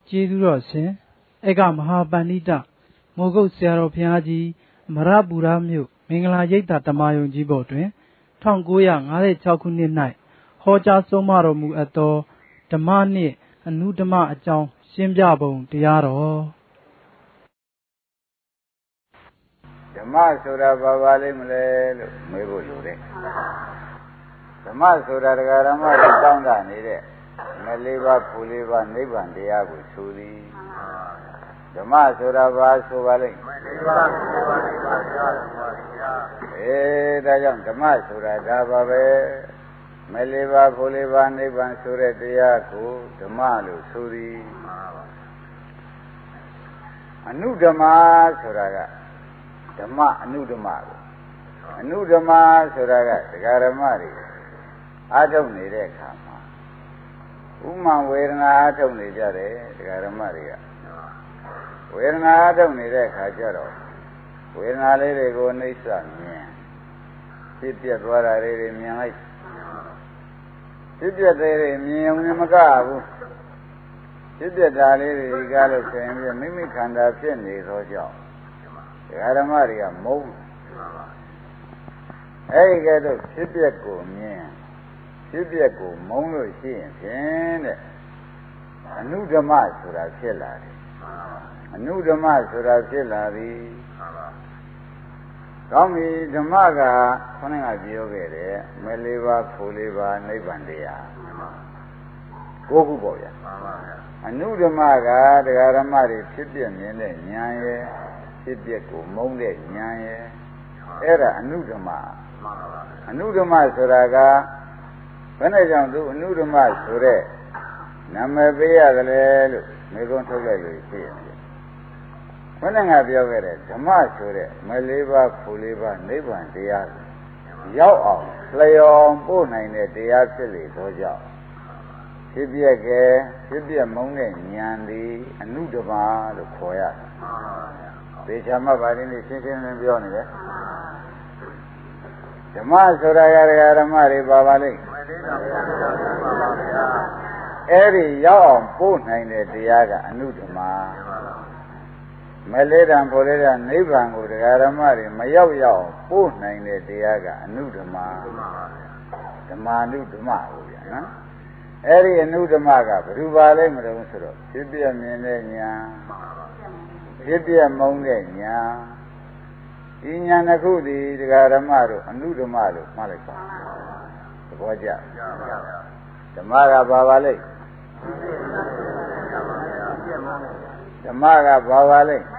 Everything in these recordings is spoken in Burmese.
ကျေးဇူးတော်ရှင်ဧကမဟာပန္နိတမိုးကုတ်ဆရာတော်ဘုရားကြီးမရပူရမြို့မင်္ဂလာရိပ်သာဓမ္မယုံကြီးပေါ်တွင်1956ခုနှစ်၌ဟောကြားဆုံးမတော်မူအပ်သောဓမ္မနှင့်အနုဓမ္မအကြောင်းရှင်းပြပုံတရားတော်ဓမ္မဆိုတာဘာပါလိမ့်မလဲလို့မေးဖို့လိုတယ်ဓမ္မဆိုတာတရားဓမ္မတွေတောင်းတနေတဲ့မလေးပါးဖူလေးပါးနိဗ္ဗာန်တရားကိုဆိုသည်ဓမ္မဆိုတာဘာဆိုပါလိမ့်မလေးပါးဖူလေးပါးနိဗ္ဗာန်တရားဆိုပါဗျာဒါကြောင့်ဓမ္မဆိုတာဒါပါပဲမလေးပါးဖူလေးပါးနိဗ္ဗာန်ဆိုတဲ့တရားကိုဓမ္မလို့ဆိုသည်အနုဓမ္မဆိုတာကဓမ္မအနုဓမ္မကိုအနုဓမ္မဆိုတာကတရားဓမ္မတွေအားထုတ်နေတဲ့အခါမှာဥမ္မာဝေဒနာအားထုတ်နေကြတယ်တရားဓမ္မတွေကဝေဒနာအားထုတ်နေတဲ့အခါကျတော့ဝေဒနာလေးတွေကိုနှိစ္စမြင်ဖြစ်ပြသွားတာလေးတွေမြင်လိုက်ဖြစ်ပြတဲ့တွေမြင်အောင်မကဘူးဖြစ်ပြတာလေးတွေကလို့ဆိုရင်မိမိခန္ဓာဖြစ်နေသောကြောင့်ဓမ္မတွေကမုန်းအဲဒီကဲတော့ဖြစ်ပျက်ကိုမြင်ဖြစ်ပျက်ကိုမုန်းလို့ရှိရင်ဖြင့်တဲ့အနုဓမ္မဆိုတာဖြစ်လာတယ်အနုဓမ္မဆိုတာဖြစ်လာပြီကောင်းပြီဓမ္မကခေါင်းကပြောခဲ့တယ်မလေးပါးဖူလေးပါးနိဗ္ဗာန်တရားကိုခုပေါ့ဗျာအနုဓမ္မကတရားဓမ္မတွေဖြစ်ပျက်မြင်တဲ့ဉာဏ်ရဲ့ဖြစ်ပျက်ကိုမုန်းတဲ့ဉာဏ်ရဲ့အဲ့ဒါအနုဓမ္မအနုဓမ္မဆိုတာကဘယ်နဲ့ကြောင့်သူအနုဓမ္မဆိုတဲ့နာမည်ပေးရတယ်လို့မေခွန်းထုတ်လိုက်လို့ရှိရင်ဘယ်နဲ့ငါပြောခဲ့တဲ့ဓမ္မဆိုတဲ့မလေးပါးဖူလေးပါးနိဗ္ဗာန်တရားရောက်အောင်လျော်ပို့နိုင်တဲ့တရားဖြစ်လေသောကြောင့်ဖြစ်ပျက်ကဖြစ်ပျက်မုန်းတဲ့ဉာဏ်ဒီအနုဓမ္မလို့ခေါ်ရတယ်သေချာမှပါလိမ့်လို့ရှင်းရှင်းလင်းပြောနေတယ်ဓမ္မဆိုတာရဓမ္မတွေပါပါလိမ့်အဲ့ဒီရောက်အောင်ပို့နိုင်တဲ့တရားကအနုဓမ္မမလေးတံဖို့လေးတံနိဗ္ဗာန်ကိုတရားဓမ္မတွေမရောက်ရောက်ပို့နိုင်တဲ့တရားကအနုဓမ္မဓမ္မာနုဓမ္မကိုဗျာနော်အဲ့ဒီအနုဓမ္မကဘယ်သူပါလိမ့်မလို့ဆိုတော့ဖြစ်ပြမြင်တဲ့ဉာဏ်ဖြစ်ပြမုန်းတဲ့ညာဒီညာတစ်ခုဒီတရားဓမ္မတို့အနုဓမ္မလို့မှတ်လိုက်ပါသဘောကျဓမ္မကဘာပါလိမ့်ဓမ္မကဘာပါလိမ့်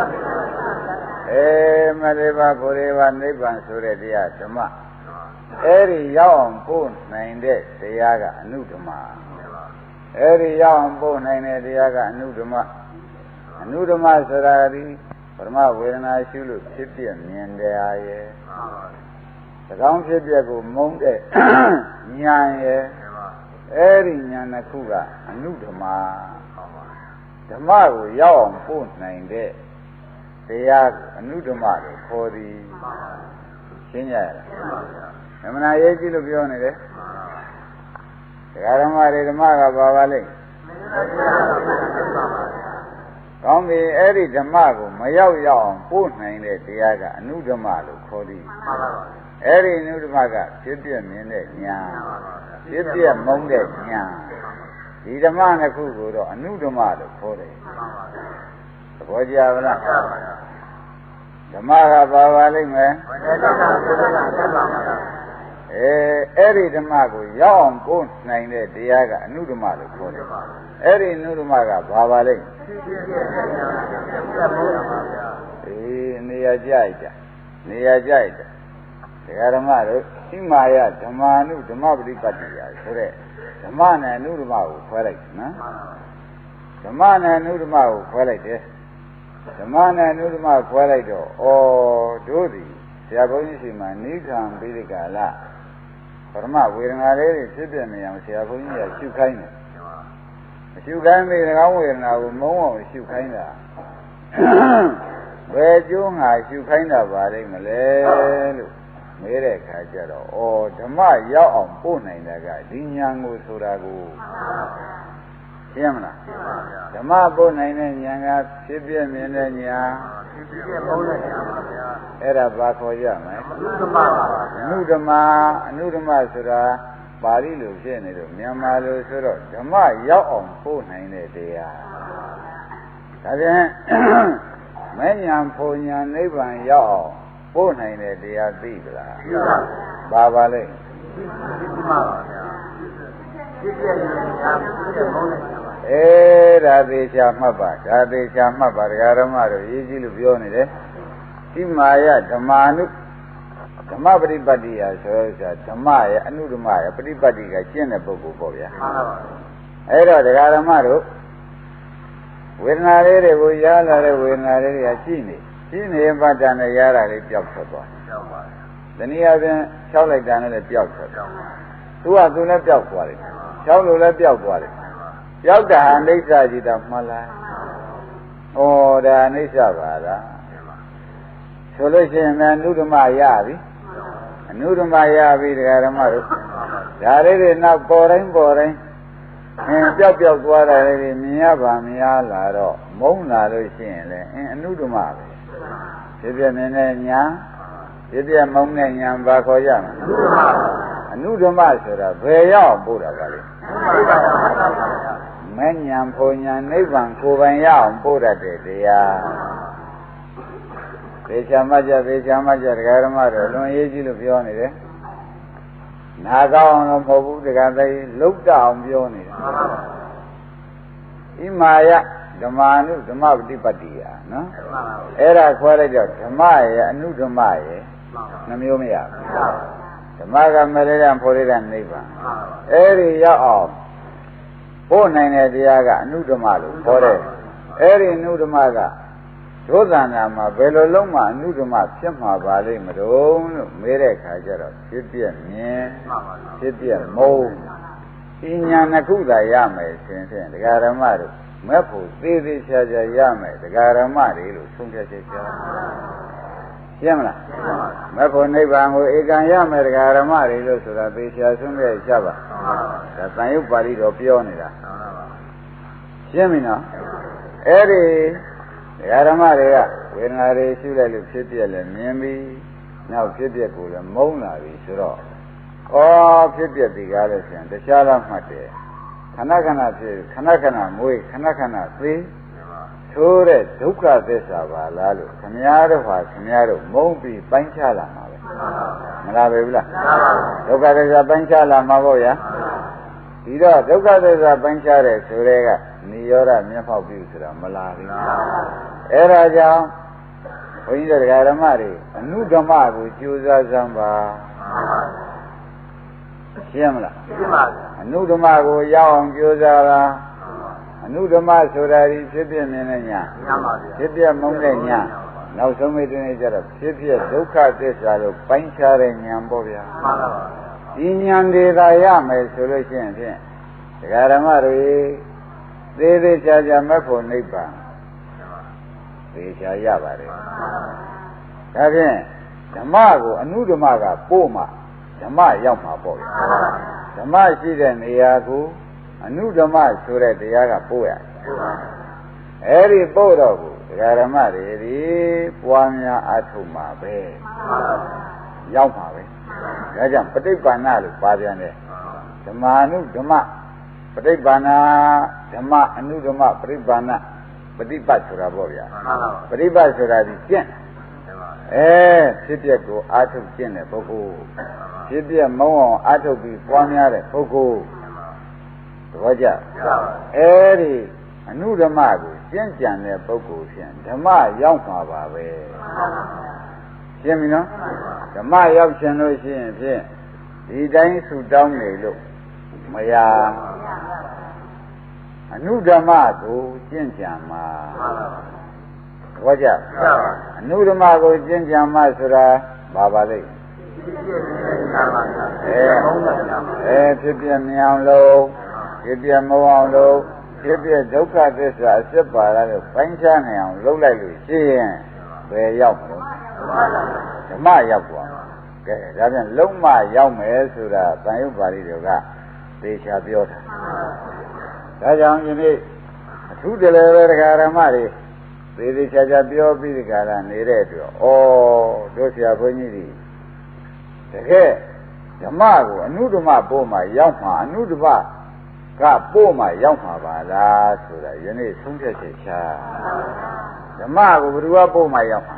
မလေးပါးဘုရားပါနိဗ္ဗာန်ဆိုတဲ့တရားဓမ္မအဲ့ဒီရောက်အောင်ပို့နိုင်တဲ့တရားကအနုဓမ္မအဲ့ဒီရောက်အောင်ပို့နိုင်တဲ့တရားကအနုဓမ္မအနုဓမ္မဆိုတာဒီပရမဝေဒနာရှုလို့ဖြစ်ပြမြင်တရားရဲ့သကောင်းဖြစ်ပြကိုမုန်းတဲ့ဉာဏ်ရဲ့အဲ့ဒီဉာဏ်တစ်ခုကအနုဓမ္မဓမ္မကိုရောက်အောင်ပို့နိုင်တဲ့တရားကိုအနုဓမ္မလို့ခေါ်သည်ရှင်းကြရလားဓမ္မနာရေးကြည့်လို့ပြောနေတယ်တရားဓမ္မတွေဓမ္မကဘာပါလိမ့်ကောင်းပြီအဲ့ဒီဓမ္မကိုမရောက်ရောက်အောင်ပို့နိုင်တဲ့တရားကအနုဓမ္မလို့ခေါ်သည်အဲ့ဒီအနုဓမ္မကဖြစ်ပြမြင်တဲ့ဉာဏ်ဖြစ်ပြမုန်းတဲ့ဉာဏ်ဒီဓမ္မနှစ်ခုကိုတော့အနုဓမ္မလို့ခေါ်တယ်သဘောကျပါလားဓမ္မကဘာပါလိမ့်မယ်အဲ့ဒီဓမ္မကိုရောက်အောင်ပို့နိုင်တဲ့တရားကအနုဓမ္မလို့ခေါ်တယ်အဲ့ဒီအနုဓမ္မကဘာပါလိမ့်နေရာကြိုက်တာနေရာကြိုက်တာတရားဓမ္မတို့ဣမာယဓမ္မာနုဓမ္မပฏิပတ်တိယဆိုတဲ့ဓမ္မနဲ့အနုဓမ္မကိုခွဲလိုက်နော်ဓမ္မနဲ့အနုဓမ္မကိုခွဲလိုက်တယ်ဓမ္မနဲ့အနုဓမ္မခွဲလိုက်တော့တို့သည်ဆရာဘုန်းကြီးရှိမှနိဂံပိဋကလပရမဝေဒနာလေးတွေဖြစ်ပြနေအောင်ဆရာဘုန်းကြီးကရှုခိုင်းတယ်ရှုခိုင်းပြီး၎င်းဝေဒနာကိုမုန်းအောင်ရှုခိုင်းတာဘယ်ကျိုးငါရှုခိုင်းတာပါလိမ့်မလဲလို့မေးတဲ့အခါကျတော့ဓမ္မရောက်အောင်ပို့နိုင်တာကဒီဉာဏ်ကိုဆိုတာကိုရှင်းမလားဓဓမ္မပို့နိုင်တဲ့ဉာဏ်ကဖြစ်ပြမြင်တဲ့ဉာဏ်ဖြစ်ပြမုန်းတဲ့ဉာဏ်ပါဗျာအဲ့ဒါဘာခေါ်ကြမလဲအနုဓမ္မပါဗျာအနုဓမ္မဆိုတာပါဠိလိုဖြစ်နေလို့မြန်မာလိုဆိုတော့ဓမ္မရောက်အောင်ပို့နိုင်တဲ့တရားဒါပြန်မဲ့ဉာဏ်ဖုန်ဉာဏ်နိဗ္ဗာန်ရောက်အောင်ပို့နိုင်တဲ့တရားသိသလားသိပါပါလဲဖြစ်ပြပါဗျာဖြစ်ပြဉာဏ်ဖြစ်ပြမုန်းတဲ့ဉာဏ်ပါဒါသေချာမှတ်ပါဒါသေချာမှတ်ပါဒကာဓမ္မတို့ရေးကြည့်လို့ပြောနေတယ်ဒီမာယဓမ္မာနုဓမ္မပฏิပတ်တိယဆိုတော့ဓမ္မရဲ့အနုဓမ္မရဲ့ပฏิပတ်တိကကျင့်တဲ့ပုဂ္ဂိုလ်ပေါ့ဗျာမှန်ပါပါအဲ့တော့ဒကာဓမ္မတို့ဝေဒနာလေးတွေကိုရလာတဲ့ဝေဒနာလေးတွေကရှိနေပတ်တာနဲ့ရတာလေးပျောက်ထွက်သွားပျောက်ပါတနည်းအားဖြင့်၆လိုက်တာနဲ့လည်းပျောက်ထွက်သွားသူလည်းပျောက်သွားတယ်၆လို့လည်းပျောက်သွားတယ်ပျောက်တာအနိစ္စကြီးတာမှတ်လားဩဒါအနိစ္စပါလားဆိုလို့ရှိရင်အနုဓမ္မရပြီအနုဓမ္မရပြီဒကာဓမ္မတို့ဒါလေးတွေနောက်ပေါ်တိုင်းပျောက်သွားတာလေးတွေမြင်ရပါမများလာတော့မုန်းလာလို့ရှိရင်လည်းအနုဓမ္မပဲဖြစ်ပြမြင်တဲ့ညာဖြစ်ပြမုန်းတဲ့ညာဘာခေါ်ကြမလဲအနုဓမ္မဆိုတာဘယ်ရောက်ပို့တာပါလဲမဲ့ညာဖုန်ညာနိဗ္ဗာန်ကိုယ်ပိုင်ရအောင်ပို့တတ်တဲ့တရားသေချာမှကြဒကာဓမ္မတို့လွန်ရေးကြည့်လို့ပြောနေတယ်နာကောင်းအောင်မဟုတ်ဘူးဒကာသိလုတ်တအောင်ပြောနေတယ်ဣမာယဓမ္မာနုဓမ္မပฏิပတ်တိယနော်အဲ့ဒါခွဲလိုက်တော့ဓမ္မရဲ့အနုဓမ္မရဲ့နှမျိုးမရဘူးဓမ္မကမရတဲ့ဖို့ရတဲ့နိဗ္ဗာန်အဲ့ဒီရောက်အောင်ပို့နိုင်တဲ့တရားကအနုဓမ္မလို့ခေါ်တယ်အဲ့ဒီအနုဓမ္မကဒုသနာမှာဘယ်လိုလုံးမှအနုဓမ္မဖြစ်မှာပါလိမ့်မလို့မေးတဲ့ခါကျတော့ဖြစ်ပြမြင်ဖြစ်ပြမုန်းဒီညာနှစ်ခုသာရမယ်ဆိုရင်ဒကာဓမ္မတို့မဲ့ဖို့သေးသေးချာချာရမယ်ဒကာဓမ္မတွေလို့ဆုံးဖြတ်ချက်ချရှင်းမလားမဲ့ဖို့နိဗ္ဗာန်ကိုဧကံရမယ်ဒကာဓမ္မတွေလို့ဆိုတာသေချာဆုံးဖြတ်ချပါဒါသံယုတ်ပါဠိတော်ပြောနေတာရှင်းပြီနော်အဲ့ဒီဒကာဓမ္မတွေကဝေဒနာတွေရှုလိုက်လို့ဖြစ်ပြလဲမြင်ပြီးနောက်ဖြစ်ပြကိုလည်းမုန်းလာပြီဆိုတော့ဖြစ်ပြဒီကားလို့ဆိုရင်တခြားလားမှတ်တယ်ခဏခဏဖြစ်ခဏခဏမွေးခဏခဏသေဆိုတဲ့ဒုက္ခသစ္စာပါလားလို့ခမည်းတော်ဟာခမည်းတော်မုန်းပြီးပိုင်းခြားလာမှာပဲမလားပဲဘူးလားဒုက္ခသစ္စာပိုင်းခြားလာမှာပေါ့ဗျာဒီတော့ဒုက္ခသစ္စာပိုင်းခြားတဲ့ဆိုတဲ့ကနိရောဓမျက်မှောက်ပြုဆိုတာမလားဘူးအဲ့ဒါကြောင့်ဘုန်းကြီးတို့ဓမ္မတွေအနုဓမ္မကိုကြိုးစားစမ်းပါရှင်းမလားရှင်းပါပြီအနုဓမ္မကိုရောက်အောင်ကြိုးစားတာအနုဓမ္မဆိုတာဒီဖြစ်ပြမြင်တဲ့ညာမှန်ပါဗျာဖြစ်ပြမုန်းတဲ့ညာနောက်ဆုံးမိတ်တွေကြတော့ဖြစ်ပြဒုက္ခသစ္စာလို့ပိုင်းခြားတဲ့ညာပေါ့ဗျာမှန်ပါပါဒီညာတွေသာရမယ်ဆိုလို့ရှိရင်ဖြင့်ဒကာဓမ္မတွေသေးသေးချာချာမဲ့ဖို့နိဗ္ဗာန်သေချာရပါတယ်ဒါဖြင့်ဓမ္မကိုအနုဓမ္မကပို့မှဓမ္မရောက်မှာပေါ့ဗျာဓမ္မရှိတဲ့နေရာကိုအနုဓမ္မဆိုတဲ့တရားကပို့ရတယ်အဲ့ဒီပို့တော့ကိုဒကာဓမ္မတွေဒီပွားများအထုမှာပဲရောက်မှာပဲဒါကြောင့်ပဋိပ္ပန္နလို့ပါပြန်တယ်ဓမ္မာနုဓမ္မပဋိပ္ပန္နဓမ္မအနုဓမ္မပဋိပ္ပန္နပฏิပတ်ဆိုတာပေါ့ဗျာပฏิပတ်ဆိုတာဒီကျင့်ဖြစ်ပျက်ကိုအာထုတ်ကျင့်တဲ့ပုဂ္ဂိုလ်ဖြစ်ပျက်မုန်းအောင်အာထုတ်ပြီးပွားများတဲ့ပုဂ္ဂိုလ်သဘောကျအဲ့ဒီအနုဓမ္မကိုကျင့်ကြံတဲ့ပုဂ္ဂိုလ်ဖြင့်ဓမ္မရောက်မှာပါပဲရှင်းပြီနော်ဓမ္မရောက်ရှင်လို့ရှိရင်ဖြင့်ဒီတိုင်းဆူတောင်းနေလို့မရအနုဓမ္မကိုကျင့်ကြံမှာသဘောကျအနုဓမ္မကိုကျင့်ကြံမှာဆိုတာဘာပါလိမ့်ဖြစ်ပြမြအောင်လို့ဖြစ်ပြမအောင်လို့ဖြစ်ပြဒုက္ခသစ္စာအစစ်ပါလာလို့ပိုင်းခြားနိုင်အောင်လုပ်လိုက်လို့ရှိရင်ဘယ်ရောက်မလို့ဓမ္မရောက်သွားကဲဒါပြန်လုံးမရောက်မယ်ဆိုတာသံယုတ်ပါဠိတွေကသေချာပြောတာဒါကြောင့်ယနေ့အသူတလည်းပဲတရားဓမ္မတွေသေသေးချာချာပြောပြီးဒီကရနေတဲ့အတွက်ဩတို့ဆရာဘုန်းကြီးတွေတကယ်ဓမ္မကိုအနုဓမ္မပို့မှရောက်မှာအနုဓမ္မကပို့မှရောက်မှာပါလားဆိုတာယနေ့ဆုံးဖြတ်ချက်ချဓမ္မကိုဘယ်သူကပို့မှရောက်မှာ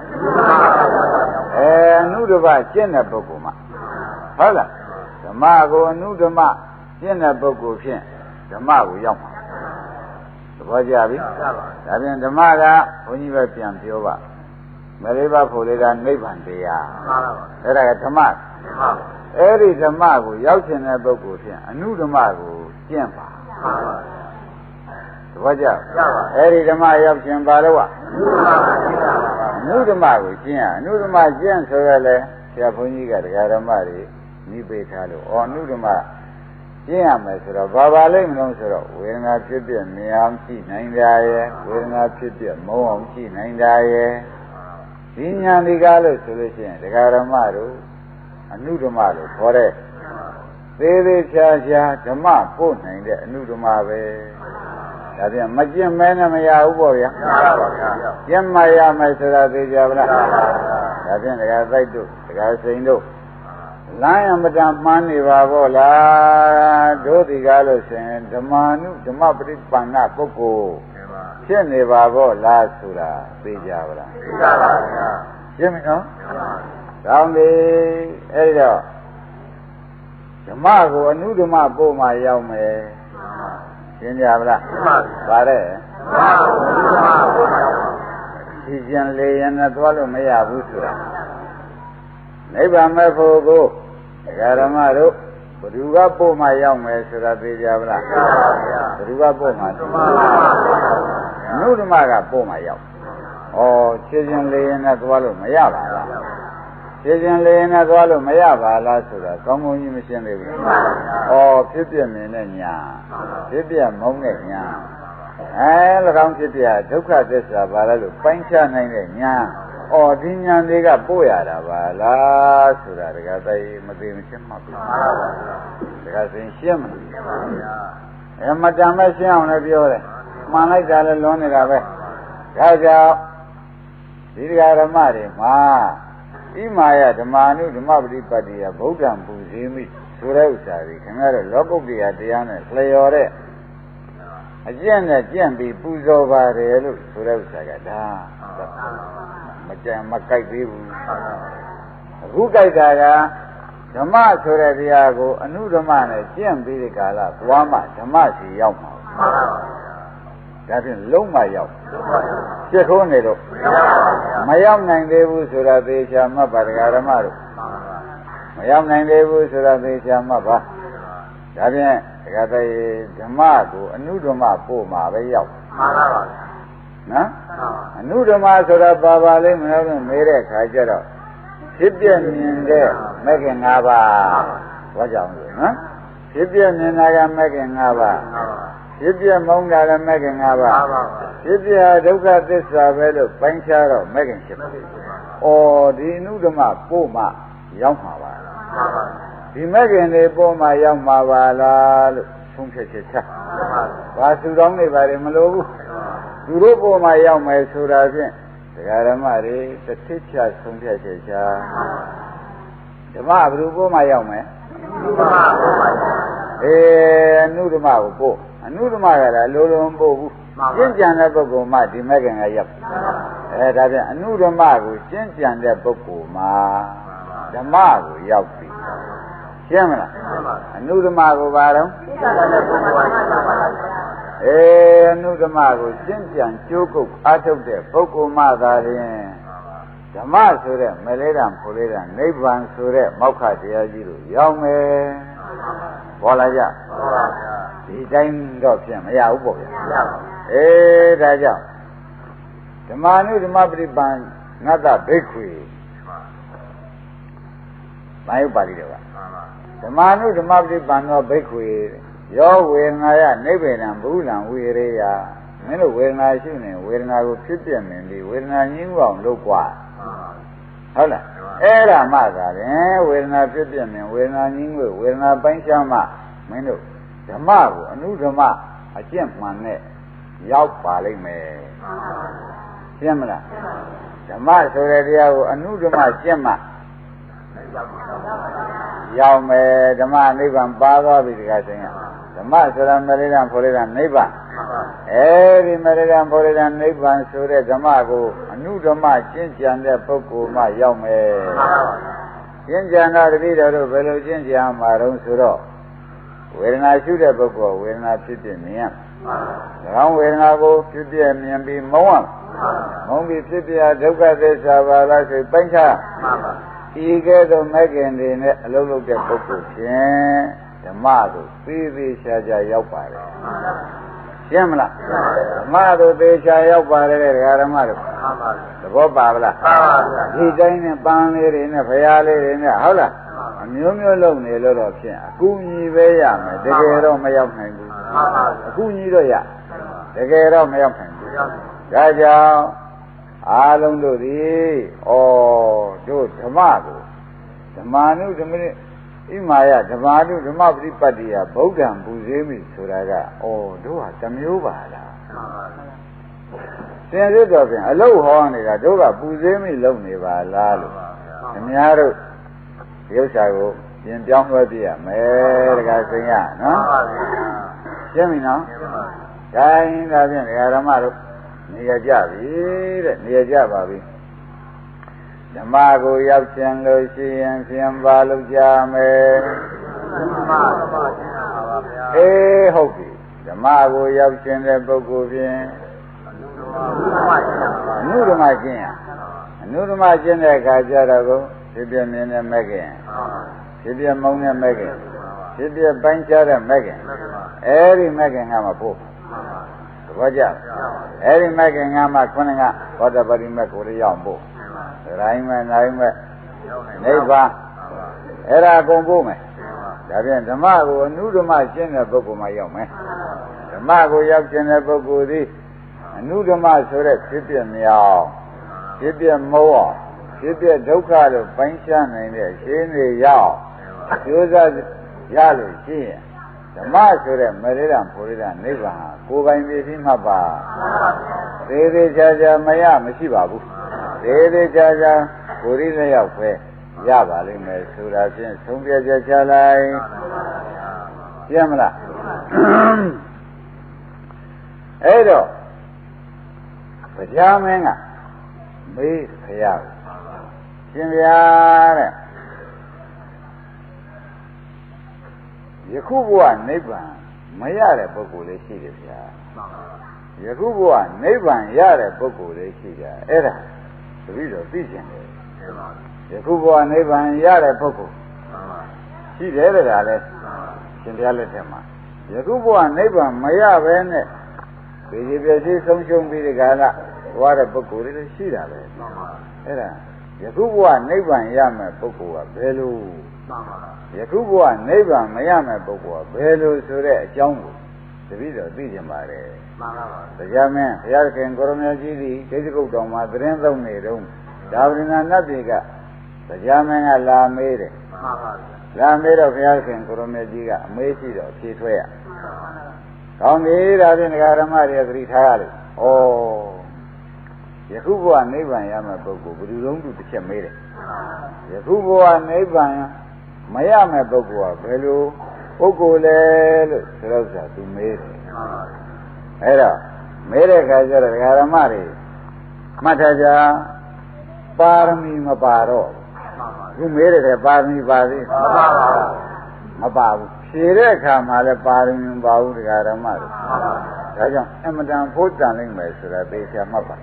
အနုဓမ္မကျင့်တဲ့ပုဂ္ဂိုလ်မှာဟုတ်လားဓမ္မကိုအနုဓမ္မကျင့်တဲ့ပုဂ္ဂိုလ်ဖြင့်ဓမ္မကိုရောက်မှာသဘောကျပြီဒါဖြင့်ဓမ္မကဘုန်းကြီးပဲပြန်ပြောပါမလေးပါဖို့လေးကနိဗ္ဗာန်တရားအဲ့ဒါကဓမ္မအဲ့ဒီဓမ္မကိုရောက်ခြင်းတဲ့ပုဂ္ဂိုလ်ဖြင့်အနုဓမ္မကိုကျင့်ပါသဘောကျအဲ့ဒီဓမ္မရောက်ခြင်းပါလို့အနုဓမ္မကိုကျင့်ရအနုဓမ္မကျင့်ဆိုရလဲဆရာဘုန်းကြီးကတရားဓမ္မတွေနိဗ္ဗေထားလို့အနုဓမ္မကျင့်ရမယ်ဆိုတော့ဘာလိမ့်မလို့ဆိုတော့ဝေဒနာဖြစ်ပြမြင်အောင်ရှိနိုင်တာရဲ့ဝေဒနာဖြစ်ပြမုန်းအောင်ရှိနိုင်တာရဲ့ဒီညာဒီကားလို့ဆိုလို့ရှိရင်တရားဓမ္မတို့အနုဓမ္မလို့ခေါ်တဲ့သေးသေးချာချာဓမ္မပို့နိုင်တဲ့အနုဓမ္မပဲဒါပြန်မကျင့်မဲနဲ့မရဘူးပေါ့ဗျာမရပါဘူးကျင့်မရမယ်ဆိုတာသိကြပါလားဒါပြန်တရားသိုက်တို့တရားစိန်တို့လမ်းရမတန်မှန်းနေပါဘောလားတို့ဒီကားလို့ဆိုရင်ဓမ္မနုဓမ္မပရိပန္နပုဂ္ဂိုလ်ဖြစ်နေပါဘောလားဆိုတာသိကြပါလားသိပါပါဗျာရှင်းပြီနော်ကောင်းပြီအဲ့တော့ဓမ္မကိုအနုဓမ္မပို့မှရောက်မယ်ရှင်းကြပါလားရှင်းပါပြီဗါတဲ့ဓမ္မကိုအနုဓမ္မပို့မှရောက်ဒီကျင်လေရင်နဲ့သွားလို့မရဘူးဆိုတာနိဗ္ဗာန်မဲ့ဖို့ကိုဓမ္မတို့ဘယ်သူကပို့မှရောက်မယ်ဆိုတာသိကြပါလားဘယ်သူကပို့မှအနုဓမ္မကပို့မှရောက်ခြေချင်းလေရင်နဲ့သွားလို့မရပါလားခြေချင်းလေရင်နဲ့သွားလို့မရပါလားဆိုတာကောင်းကောင်းကြီးမရှင်းသေးဘူးဖြစ်ပြမြင်တဲ့ညာဖြစ်ပြမုန်းတဲ့ညာ၎င်းဖြစ်ပြဒုက္ခသစ္စာပါလားလို့ပိုင်းခြားနိုင်တဲ့ညာဒီညာတွေကပို့ရတာပါလားဆိုတာတကယ်သိမသိမရှင်းမှဘူးတကယ်သိရှင်းမှာမတန်မဲ့ရှင်းအောင်လည်းပြောတယ်မှန်လိုက်တာလည်းလွန်နေတာပဲဒါကြောင့်ဒီတရားဓမ္မတွေမှာဣမာယဓမ္မာနုဓမ္မပฏิပတ်တိယဗုဒ္ဓံပူဇေမိဆိုတဲ့ဥစ္စာတွေခင်ဗျားတို့လောကုတ္တရာတရားနဲ့လျော်တဲ့အကျင့်နဲ့ကျင့်ပြီးပူဇော်ပါတယ်လို့ဆိုတဲ့ဥစ္စာကဒါမကြံမကြိုက်သေးဘူးအခုကြိုက်တာကဓမ္မဆိုတဲ့တရားကိုအနုဓမ္မနဲ့ကျင့်ပြီးဒီကာလသွားမှဓမ္မစီရောက်မှာဒါဖြင့်လုံးမရောက်ပြည့်ခိုးနေတော့မရောက်နိုင်သေးဘူးဆိုတာသေချာမှတ်ပါတရားဓမ္မတို့မရောက်နိုင်သေးဘူးဆိုတာသေချာမှတ်ပါဒါဖြင့်တရားသေးဓမ္မကိုအနုဓမ္မပို့မှာပဲရောက်မှန်ပါပါနော်အနုဓမ္မဆိုတာပါလိမ့်မလို့မေးတဲ့ခါကျတော့ဖြစ်ပြမြင်တဲ့မဂ္ဂင်၅ပါးဘာကြောင့်လဲနော်ဖြစ်ပြမြင်တာကမဂ္ဂင်၅ပါးဖြစ်ပြမုန်းတာလည်းမဂ္ဂင်၅ပါးဖြစ်ပြဒုက္ခသစ္စာပဲလို့ပိုင်းခြားတော့မဂ္ဂင်7ပါးဒီအနုဓမ္မပို့မှရောက်မှာပါဒီမဂ္ဂင်တွေပို့မှရောက်မှာပါလားလို့ဆုံးဖြတ်ချက်ချဘာသူတော်နေပါလေမလို့ဘူးသူတို့ပို့မှရောက်မယ်ဆိုတာဖြင့်တရားဓမ္မတွေတစ်ထစ်ချဆုံးဖြတ်ချက်ချဓမ္မဘယ်လိုပို့မှရောက်မယ်အနုဓမ္မကိုပို့အနုဓမ္မကလည်းလိုလိုမပို့ဘူးကျင့်ကြံတဲ့ပုဂ္ဂိုလ်မှဒီမဂ္ဂင်ကရောက်ဒါပြန်အနုဓမ္မကိုကျင့်ကြံတဲ့ပုဂ္ဂိုလ်မှာဓမ္မကိုရောက်ပြီရှင်းမလားအနုဓမ္မကိုဘာတော့အနုဓမ္မကိုကျင့်ကြံကြိုးကုပ်အားထုတ်တဲ့ပုဂ္ဂိုလ်မှသာလျှင်ဓမ္မဆိုတဲ့မလေးတံဖိုလေးတံနိဗ္ဗာန်ဆိုတဲ့မောက္ခတရားကြီးတို့ရောက်မယ်ပေါ်လာကြဒီတိုင်းတော့ပြန်မရဘူးပေါ့ဗျာဒါကြောင့်ဓမ္မနုဓမ္မပရိပန်ငတ္တဘိက္ခွေဘာယုပါဠိတော်ကဓမ္မနုဓမ္မပရိပန်သောဘိက္ခွေယောဝေငါယနိဗ္ဗေဒံဘုလံဝိရေယမင်းတို့ဝေဒနာရှိနေဝေဒနာကိုဖြစ်ပြမြင်ပြီးဝေဒနာညှင်းအောင်လုပ်กว่าဟုတ်လားအဲ့ဒါမှသာရင်ဝေဒနာဖြစ်ပြမြင်ဝေဒနာညှင်းလို့ဝေဒနာပိုင်းခြားမှမင်းတို့ဓမ္မကိုအနုဓမ္မအကျင့်မှန်နဲ့ရောက်ပါလိမ့်မယ်ရှင်းမလားဓမ္မဆိုတဲ့တရားကိုအနုဓမ္မရှင်းမှရောက်မယ်ဓမ္မနိဗ္ဗာန်ပါသွားပြီတခါချင်းဓမ္မဆိုတာမရိဒံဖောရိဒံနိဗ္ဗာန်အဲဒီမရိဒံဖောရိဒံနိဗ္ဗာန်ဆိုတဲ့ဓမ္မကိုအနုဓမ္မရှင်းကြံတဲ့ပုဂ္ဂိုလ်မှရောက်မယ်ရှင်းကြံတော့တတိတော်တို့ဘယ်လိုရှင်းကြံမှာတုံးဆိုတော့ဝေဒနာရှုတဲ့ပုဂ္ဂိုလ်ဝေဒနာဖြစ်ဖြစ်မြင်ရ၎င်းဝေဒနာကိုဖြစ်ဖြစ်မြင်ပြီးမုံရမုံပြီးဖြစ်ပြဒုက္ခသစ္စာပါလားဆိုပိုင်းခြားဤကဲ့သို့မဲ့ခင်တွေနဲ့အလုံးလုံးတဲ့ပုဂ္ဂိုလ်ဖြင့်ဓမ္မကိုသိသိရှားရှားရောက်ပါတယ်ရှင်းမလားဓမ္မတို့သေချာရောက်ပါတယ်ဒကာဓမ္မတို့သဘောပါဗလားဒီတိုင်းနဲ့ပန်းလေးတွေနဲ့ဖရာလေးတွေနဲ့ဟုတ်လားအမျိုးမျိုးလုံးနေလို့တော့ဖြင့်အကူညီပဲရမယ်တကယ်တော့မရောက်နိုင်ဘူးအကူညီတော့ရတကယ်တော့မရောက်နိုင်ဘူးဒါကြောင့်အားလုံးတို့သည်တို့ဓမ္မကိုဓမ္မာနုဓမ္မနိဣမာယဓမ္မာနုဓမ္မပฏิပတ်တိယဗုဒ္ဓံပူဇေးမိဆိုတာကတို့ဟာတစ်မျိုးပါလားသင်ရတော့ဖြင့်အလုတ်ဟောနေတာတို့ကပူဇေးမိလုံနေပါလားလို့ခင်ဗျားတို့ဒီဥစ္စာကိုပြင်ပြောင်းလွှဲပြရမယ်တခါစိန်ရနော်ရှင်းပြီနော်ဒါရင်ဒါဖြင့်ဒကာဓမ္မတို့နေရကြပြီတဲ့နေရကြပါပြီဓမ္မကိုရောက်ခြင်းလို့ရှိရင်ဖြင့်ပါလို့ကြမယ်ဟုတ်ပြီဓမ္မကိုရောက်ခြင်းတဲ့ပုဂ္ဂိုလ်ဖြင့်အနုဓမ္မကျင့်ရအနုဓမ္မကျင့်တဲ့အခါကျတော့ကိုဖြစ်ပြမြင်တဲ့မဲ့ခင်ဖြစ်ပြမုန်းတဲ့မဲ့ခင်ဖြစ်ပြပိုင်းခြားတဲ့မဲ့ခင်အဲဒီမဲ့ခင်ကမဖို့သဘောကျအဲဒီမဲ့ခင်ကမှခုနကဘောဓပတိမဲ့ကိုရရောက်ဖို့တိုင်းမဲ့နိုင်မဲ့နိဗ္ဗာန်အဲ့ဒါအကုန်ဖို့မယ်ဒါပြန်ဓမ္မကိုအနုဓမ္မရှင်းတဲ့ပုဂ္ဂိုလ်မှရောက်မယ်ဓမ္မကိုရောက်ခြင်းတဲ့ပုဂ္ဂိုလ်သည်အနုဓမ္မဆိုတဲ့ဖြစ်ပြမြောင်ဖြစ်ပြမောဖြစ်ပြဒုက္ခလို့ပိုင်းခြားနိုင်တဲ့ရှင်းနေရောက်ကျိုးစားရလို့ရှိရင်ဓမ္မဆိုတဲ့မရိဒံဖောရိဒံနိဗ္ဗာန်ကိုယ်ပိုင်ပြည့်စုံမှပါသေးသေးချာချာမရမရှိပါဘူးသေးသေးချာချာကိုယ်ရင်းရောက်ပဲရပါလိမ့်မယ်ဆိုတာဖြင့်သုံးပြချက်ချလိုက်ပြမလားအဲ့တော့ဗျာမင်းကမေးခရရှင်ဗျာတဲ့ယခုဘဝနိဗ္ဗာန်မရတဲ့ပုဂ္ဂိုလ်လေးရှိတယ်ဗျာယခုဘဝနိဗ္ဗာန်ရတဲ့ပုဂ္ဂိုလ်လေးရှိကြအဲ့ဒါတပည့်တော်သိကျင်တယ်ယခုဘဝနိဗ္ဗာန်ရတဲ့ပုဂ္ဂိုလ်ရှိတယ်တဲ့ဒါလဲရှင်ဘုရားလက်ထက်မှာယခုဘဝနိဗ္ဗာန်မရဘဲနဲ့ဒီပြည့်စုံဆုံးရှုံးပြီးဒီကလာသွားတဲ့ပုဂ္ဂိုလ်တွေရှိတာပဲအဲ့ဒါယခုဘဝနိဗ္ဗာန်ရမယ်ပုဂ္ဂိုလ်ကဘယ်လိုယခုဘဝနိဗ္ဗာန်မရမယ်ပုဂ္ဂိုလ်ကဘယ်လိုဆိုတဲ့အကြောင်းကိုတပည့်တော်သိကြပါတယ်မှန်ပါပါတရားမင်းဘုရားခင်ကိုရမကြီးသည်ဒိဋ္ဌိကုတ်တော်မှာသတင်းသုံးနေတုန်းဒါဝိနာနတ်တွေကတရားမင်းကလာမေးတယ်မှန်ပါပါလာမေးတော့ဘုရားခင်ကိုရမကြီးကအမေးရှိတော့ဖြေထွက်ရကောင်းပြီဒါဖြင့်ဒကာဓမ္မတွေသတိထားရလို့ယခုဘဝနိဗ္ဗာန်ရမယ့်ပုဂ္ဂိုလ်ဘယ်သူလုံးသူတစ်ချက်မေးတယ်ယခုဘဝနိဗ္ဗာန်မရမယ့်ပုဂ္ဂိုလ်ကဘယ်လိုပုဂ္ဂိုလ်လဲလို့ဆိုတော့ဆိုသူမေးတယ်အဲ့တော့မေးတဲ့ခါကျတော့ဒကာဓမ္မတွေမှတ်ထားကြပါရမီမပါတော့ခုမေးတဲ့ပါရမီပါသေးမပါဘူးဖြေတဲ့အခါမှာလည်းပါရမီမပါဘူးဒကာဓမ္မတွေဒါကြောင့်အမတန်ဖို့တန်နိုင်မယ်ဆိုတာသိချာမှတ်ပါ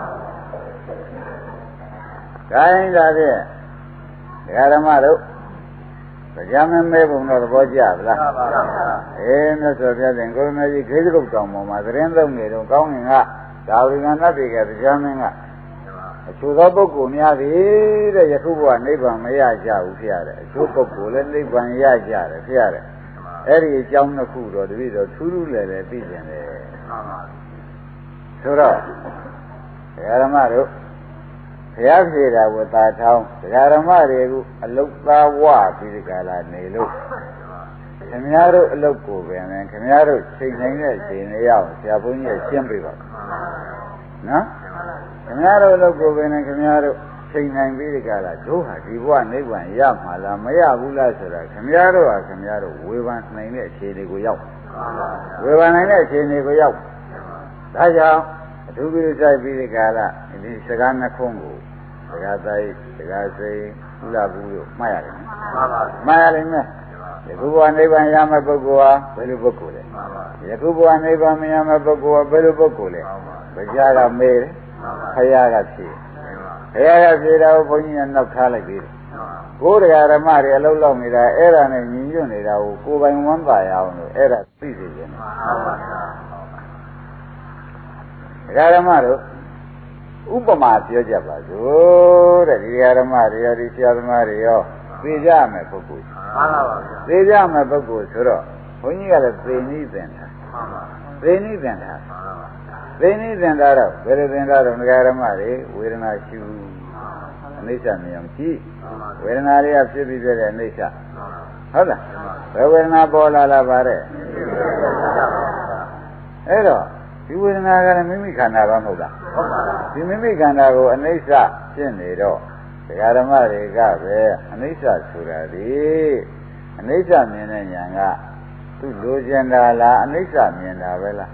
ခိုင်းတာဖြင့်ဒကာဓမ္မတို့တရားမမဲပုံတော့သဘောကျဗလားမြတ်စွာဘုရားရှင်ကိုရမကြီးခေတ္တကုတ်တောင်ပေါ်မှာသတင်းသုံးနေတော့ကောင်းငင်ကဒါဝိကနတ်တွေကတရားမင်းကအချို့သောပုဂ္ဂိုလ်များသည်တဲ့ယခုဘဝနိဗ္ဗာန်မရကြဘူးဖြစ်ရတယ်အချို့ပုဂ္ဂိုလ်လည်းနိဗ္ဗာန်ရကြတယ်ဖြစ်ရတယ်အဲ့ဒီအကြောင်းတစ်ခုတော့တပည့်တော်ထူးထူးလည်းလည်းသိကျင်တယ်ဆိုတော့ဓမ္မတို့ဘုရားဖြေတာဝတ္တာထောင်းဓမ္မတွေကိုအလုတ်သားဝပြီးဒီကလာနေလို့ဘုခင်ဗျားတို့အလုပ်ကိုပဲနဲ့ခင်ဗျားတို့ချိန်နိုင်တဲ့ချိန်လေးရအောင်ဆရာဘုန်းကြီးရှင်းပြပါနော်ခင်ဗျားတို့အလုပ်ကိုပဲနဲ့ခင်ဗျားတို့ချိန်နိုင်ပြီးဒီကလာတို့ဟာဒီဘဝနိဗ္ဗာန်ရမှာလားမရဘူးလားဆိုတာခင်ဗျားတို့ဟာခင်ဗျားတို့ဝေဖန်နိုင်တဲ့အခြေအနေကိုရောက်ဝေဖန်နိုင်တဲ့အခြေအနေကိုရောက်ဒါကြောင့်အထူးပြုဆိုင်ပြီးဒီကလာဒီစကားနှခုကိုစကားတိုင်းစကားစိတ်ကုလဘူးလို့မှတ်ရတယ်နော်မှတ်ရလိမ့်မယ်ယခုဘဝနိဗ္ဗာန်ရမယ့်ပုဂ္ဂိုလ်ဟာဘယ်လိုပုဂ္ဂိုလ်လဲယခုဘဝနိဗ္ဗာန်မရမယ့်ပုဂ္ဂိုလ်ဟာဘယ်လိုပုဂ္ဂိုလ်လဲဘုရားကမေးတယ်ခရကဖြေဘုရားကဖြေတာကိုဘုန်းကြီးကနောက်ထားလိုက်ပြီးတယ်ကိုယ်တရားဓမ္မတွေအလုံးလောက်နေတာအဲ့ဒါနဲ့ညီညွတ်နေတာကိုကိုယ်ပိုင်ဝမ်းသာရအောင်လို့အဲ့ဒါသိစေခြင်းတရားဓမ္မတို့ဥပမာပြောကြပါစို့တဲ့ဒီဓမ္မတွေရောဒီဆရာသမားတွေရောသိကြမယ်ပုဂ္ဂိုလ်မှန်ပါပါဗျာသိကြမယ်ပုဂ္ဂိုလ်ဆိုတော့ဘုန်းကြီးကလည်းသိနည်းသင်တာမှန်ပါသိနည်းသင်တာသိနည်းသင်တာတော့ဘယ်လိုသင်တာတော့ဓမ္မတွေဝေဒနာရှုအနိစ္စမြင်အောင်ကြည့်ဝေဒနာတွေကဖြစ်ပြီးပြတဲ့အနိစ္စဟုတ်လားဘယ်ဝေဒနာပေါ်လာလားပါတဲ့အဲ့တော့ဒီဝေဒနာကလည်းမိမိခန္ဓာပဲမဟုတ်လားဟုတ်ပါဘူးဒီမိမိခန္ဓာကိုအနိစ္စဖြစ်နေတော့ဒကာဓမ္မတွေကပဲအနိစ္စဆိုတာဒီအနိစ္စမြင်တဲ့ဉာဏ်ကသူ့လိုချင်တာလားအနိစ္စမြင်တာပဲလား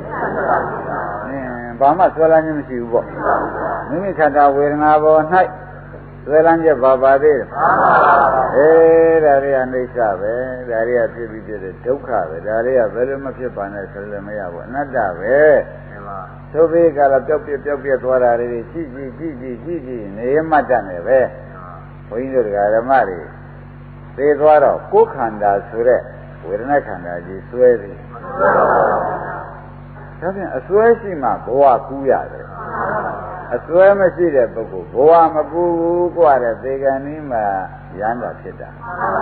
ဘာမှဆွဲလန်းခြင်းမရှိဘူးပေါ့မိမိခန္ဓာဝေဒနာပေါ်၌ဆွဲလန်းချက်ပါသေးတယ်ဒါတွေကအနိစ္စပဲဒါတွေကဖြစ်ပြီးဖြစ်တဲ့ဒုက္ခပဲဒါတွေကဘယ်လိုမဖြစ်ပါနဲ့ဆိုလည်းမရဘူးအနတ္တပဲသို့ပြီးကလာပျောက်ပြက်သွားတာတွေကြည့်နေမှတ်တတ်နေပဲဘုန်းကြီးတို့ဓမ္မတွေသိသွားတော့ကိုယ်ခန္ဓာဆိုတဲ့ဝေဒနာခန္ဓာကြီးစွဲသည်ဒါဖြင့်အစွဲရှိမှဘဝကူးရတယ်အစွဲမရှိတဲ့ပုဂ္ဂိုလ်ဘဝမကူဘူးกว่าတဲ့သေကံနည်းမှာရမ်းတာဖြစ်တာ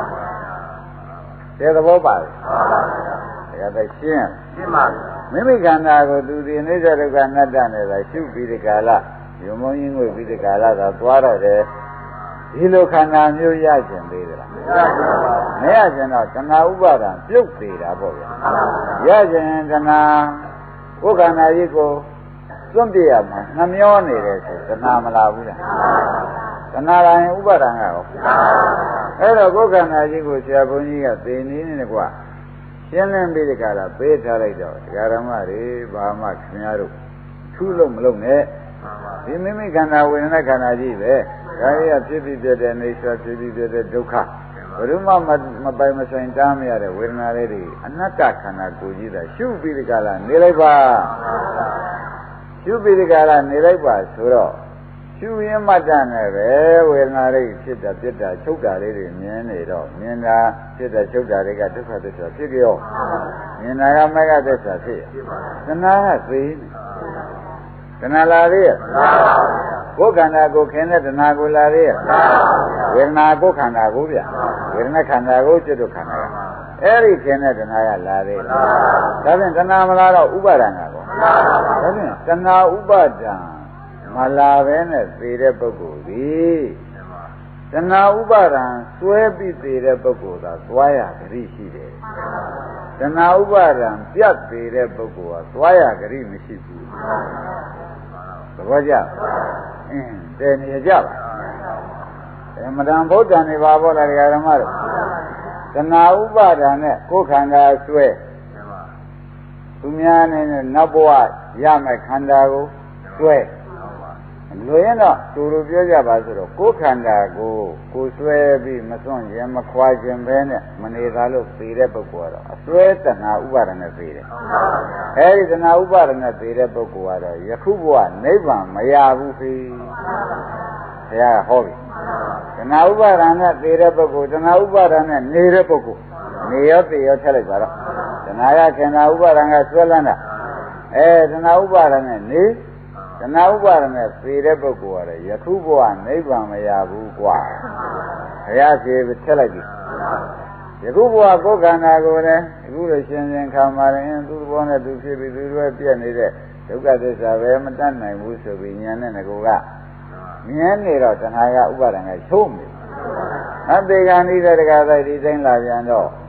တဲ့သဘောပါလေဒါကတည်းရှင်းပါမိမိခန္ဓာကိုသူဒီအိဋ္ဌဒုက္ခအနတ္တနဲ့သာရှုပြီးဒီကာလယုံမုံရင်းကိုပြီးဒီကာလသာသွားတော့တယ်ဒီလိုခန္ဓာမျိုးရကျင်သေးသလားမရကျင်တော့တဏှာဥပါဒံပြုတ်သေးတာပေါ့ဗျာရကျင်တဏှာဥက္ခန္ဓာကြီးကိုသွန့်ပြရမှာနှမျောနေတယ်ဆိုတဏှာမလာဘူးလားတဏှာလာရင်ဥပါဒံကရောအဲ့တော့ကိုယ်ခန္ဓာကြီးကိုဆရာဘုန်းကြီးကသိနေနေကွာရှင်းလင်းပြီးဒီကလာပေးထားလိုက်တော့ဓမ္မတွေဘာမှခင်ဗျားတို့ထူးလို့မလုပ်နဲ့ဒီမိမိခန္ဓာဝေဒနာခန္ဓာကြီးပဲဒါကြီးကဖြစ်ပြီးပြတဲ့အိဋ္ဌဖြစ်ပြီးပြတဲ့ဒုက္ခဘယ်သူမှမပိုင်မဆိုင်တားမရတဲ့ဝေဒနာလေးတွေအနတ္တခန္ဓာကိုယ်ကြီးသာရှုပြီးဒီကလာနေလိုက်ပါရှုပြီးဒီကလာနေလိုက်ပါဆိုတော့ရှုရင်းမှတ်တာနဲ့ပဲဝေဒနာလေးဖြစ်တာပြစ်တာချုပ်တာလေးတွေမြင်နေတော့မြင်တာဖြစ်တာချုပ်တာတွေကဒုက္ခသစ္စာဖြစ်ကြောမြင်တာကမဂ္ဂသစ္စာဖြစ်သနာကသိတဏှာလာသေးရဲ့ကိုယ်ခန္ဓာကိုခင်တဲ့တဏှာကိုလာသေးရဲ့ဝေဒနာကိုခန္ဓာကိုဗျဝေဒနာခန္ဓာကိုจิตတို့ခန္ဓာကအဲ့ဒီခင်တဲ့တဏှာကလာသေးတယ်ဒါဖြင့်တဏှာမလာတော့ဥပါဒံကကောဒါဖြင့်တဏှာဥပါဒံမလာပဲနဲ့သေတဲ့ပုဂ္ဂိုလ်ဒီတဏှာဥပါဒံစွဲပြီးသေတဲ့ပုဂ္ဂိုလ်သာသွားရဂရိရှိတယ်တဏှာဥပါဒံပြတ်သေးတဲ့ပုဂ္ဂိုလ်ကသွားရဂရိမရှိဘူးသဘောကျတည်နေကြပါမတန်ဗုဒ္ဓံနေပါဘောလားဓမ္မတို့တဏှာဥပါဒံနဲ့ကိုယ်ခန္ဓာဆွဲသူများနဲ့နောက်ဘဝရမယ်ခန္ဓာကိုဆွဲလူရင်တော့သူတို့ပြောကြပါဆိုတော့ကိုယ်ခန္ဓာကိုဆွဲပြီးမစွန့်ခြင်းမခွာခြင်းပဲနဲ့မနေတာလို့သိတဲ့ပုဂ္ဂိုလ်ကတော့အစွဲတဏှာဥပါဒနဲ့သိတယ်အဲဒီတဏှာဥပါဒနဲ့သိတဲ့ပုဂ္ဂိုလ်ကတော့ယခုဘဝနိဗ္ဗာန်မရဘူးခေဘုရားဟောပြီတဏှာဥပါဒနဲ့သိတဲ့ပုဂ္ဂိုလ်တဏှာဥပါဒနဲ့နေတဲ့ပုဂ္ဂိုလ်နေရောသိရောထည့်လိုက်ပါတော့တဏှာကခန္ဓာဥပါဒကဆွဲလန်းတာတဏှာဥပါဒနဲ့နေတဏှာဥပါဒနဲ့သေတဲ့ပုဂ္ဂိုလ်ကလည်းယခုဘဝနိဗ္ဗာန်မရဘူးကွာဘုရားကျေထည့်လိုက်ပြီယခုဘဝကိုယ်ခန္ဓာကိုယ်လည်းအခုလိုရှင်းရှင်းခံပါရင်သူ့ဘောနဲ့သူဖြစ်ပြီးသူတို့ပြည့်နေတဲ့ဒုက္ခသစ္စာပဲမတတ်နိုင်ဘူးဆိုပြီးဉာဏ်နဲ့ငကိုကမြင်နေတော့တဏှာကဥပါဒံကချုံးနေအတေကံဤတဲ့တက္ကသိုလ်ဒီတိုင်းလာပြန်တော့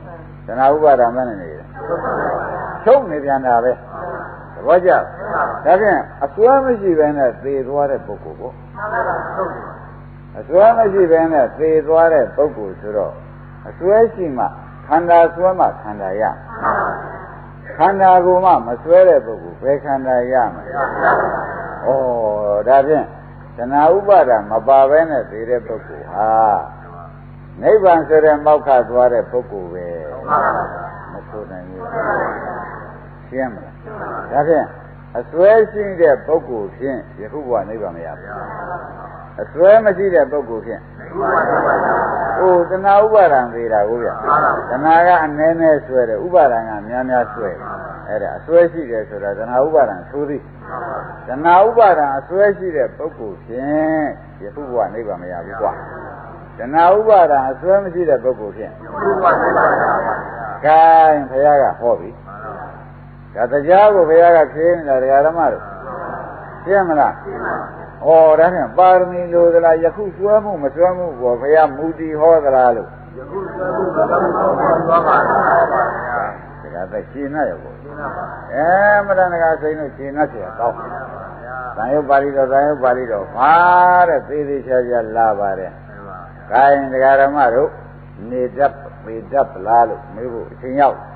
တဏှာဥပါဒံမနဲ့နေတယ်ချုပ်နေပြန်တာပဲသဘောကျဒါဖြင့်အစွဲမရှိဘဲနဲ့သေသွားတဲ့ပုဂ္ဂိုလ်ပေါ့အစွဲမရှိဘဲနဲ့သေသွားတဲ့ပုဂ္ဂိုလ်ဆိုတော့အစွဲရှိမှခန္ဓာစွဲမှခန္ဓာရခန္ဓာကိုမှမစွဲတဲ့ပုဂ္ဂိုလ်ဘယ်ခန္ဓာရမလဲဩဒါဖြင့်တဏှာဥပါဒံမပါဘဲနဲ့သေတဲ့ပုဂ္ဂိုလ်ဟာနိဗ္ဗာန်ဆိုတဲ့မောက္ခသွားတဲ့ပုဂ္ဂိုလ်ပဲမဆိုနိုင်ဘူးရှင်းမလားဒါဖြင့်အစွဲရှိတဲ့ပုဂ္ဂိုလ်ဖြင့်ယခုဘဝနိဗ္ဗာန်မရဘူးအစွဲမရှိတဲ့ပုဂ္ဂိုလ်ဖြင့်ဟိုတဏှာဥပါဒံသေးတာကိုဗျတဏှာကအနည်းနည်းဆွဲတယ်ဥပါဒံကများများဆွဲတယ်အဲ့ဒါအစွဲရှိတယ်ဆိုတာတဏှာဥပါဒံသိုးသည်တဏှာဥပါဒံအစွဲရှိတဲ့ပုဂ္ဂိုလ်ဖြင့်ယခုဘဝနိဗ္ဗာန်မရဘူးကွာတဏှာဥပါဒံအစွဲမရှိတဲ့ပုဂ္ဂိုလ်ဖြင့်ကဲဘုရားကဟောပြီဒါတရားကိုဘုရားကဖြေနေတာတရားဓမ္မတို့ရှင်းမလားဩဒါဖြင့်ပါရမီလိုသလားယခုစွဲမှုမစွဲမှုကိုဘုရားမူတည်ဟောသလားလို့ယခုစွဲမှုမစွဲမှုသွားပါဒါကရှင်းနေရောမတန်တကာစိတ်တို့ရှင်းနေเสียကောင်းသံယုတ်ပါဠိတော်ဘာတဲ့သေသေးချာချာလာပါတယ်ခိုင်းတရားဓမ္မတို့နေတတ်ပေတတ်ပလားလို့မေးဖို့အချိန်ရောက်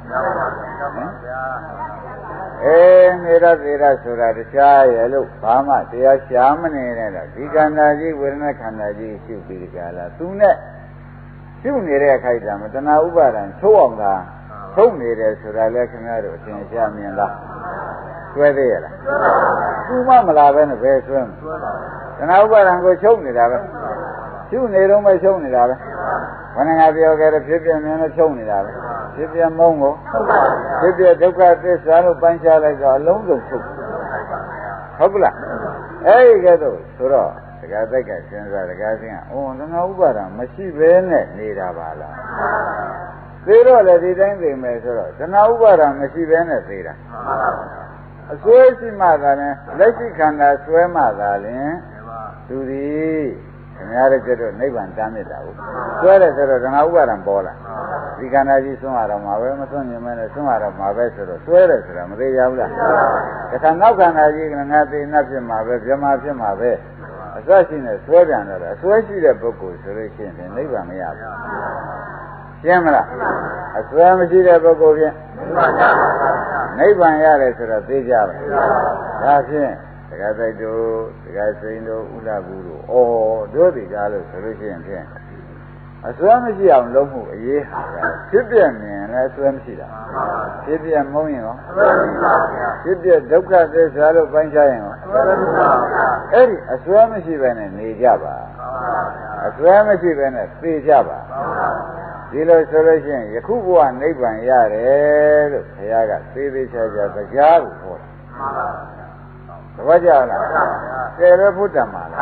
နေရသေးရဆိုတာတရားရဲ့လို့ဘာမှတရားရှားမနေနဲ့တော့ဒီခန္ဓာကြီးဝေဒနာခန္ဓာကြီးရှုပြီးကြလားသူနဲ့ရှုနေတဲ့ခိုက်တာမတဏှာဥပါဒံသိုးအောင်သာထုတ်နေတယ်ဆိုတာလဲခင်ဗျားတို့အသင်ရှားမြင်လားဆွဲသေးရလားသူမှမလာပဲနဲ့ဘယ်ဆွဲမလဲတဏှာဥပါဒံကိုချုပ်နေတာပဲရှုနေတော့မချုပ်နေတာပဲဘယ်နှငါပြောခဲ့တဲ့ဖြစ်ပြမြင်နဲ့ချုပ်နေတာပဲဖြစ်ပြမုံကိုဖြစ်ပြဒုက္ခသစ္စာလို့ပိုင်းခြားလိုက်တော့အလုံးစုံချုပ်ဟုတ်ကလားအဲ့ဒီကဲတော့ဆိုတော့တက္ကသိကစဉ်းစားတက္ကသိကဩတဏှာဥပါဒံမရှိဘဲနဲ့နေတာပါလားသေတော့လည်းဒီတိုင်းသိမယ်ဆိုတော့တဏှာဥပါဒံမရှိဘဲနဲ့သေတာအစွဲရှိမှသာလဲလက်ရှိခန္ဓာစွဲမှသာလင်သူသည်ခင်ဗျားတို့ကျတော့နိဗ္ဗာန်တမ်းမြစ်တာကိုစွဲတယ်ဆိုတော့တဏှာဥပါဒံပေါ်လာဒီခန္ဓာကြီးစွန့်ရတော့မှာပဲမစွန့်ရင်မဲနဲ့စွန့်ရတော့မှာပဲဆိုတော့စွဲတယ်ဆိုတာမသေးရဘူးလားတခါနောက်ခန္ဓာကြီးကငါသိနှက်ဖြစ်မှာပဲဗြဟ္မာဖြစ်မှာပဲအစွဲရှိနေစွဲပြန်တော့အစွဲရှိတဲ့ပုဂ္ဂိုလ်ဆိုလို့ရှိရင်နိဗ္ဗာန်မရဘူးရှင်းမလားအစွဲမရှိတဲ့ပုဂ္ဂိုလ်ဖြင့်နိဗ္ဗာန်ရတယ်ဆိုတော့သိကြပါဒါဖြင့်တက္ကသိတို့တက္ကသိတို့ဥဒ္ဒဘူးတို့တို့ဒီကားလို့ဆိုလို့ရှိရင်ဖြင့်အစွဲမရှိအောင်လုပ်မှုအရေးဟာဖြစ်ပြမြင်လဲအစွဲမရှိတာဖြစ်ပြမုန်းရင်ရောဖြစ်ပြဒုက္ခသစ္စာလို့ပိုင်းခြားရင်ရောအဲ့ဒီအစွဲမရှိဘဲနဲ့နေကြပါအစွဲမရှိဘဲနဲ့သိကြပါဒီလိုဆိုလို့ရှိရင်ယခုဘဝနိဗ္ဗာန်ရတယ်လို့ဘုရားကသေးသေးချာချာတရားကိုဟောတာသဘောကျလားကဲလို့ဘုဒ္ဓမှာလား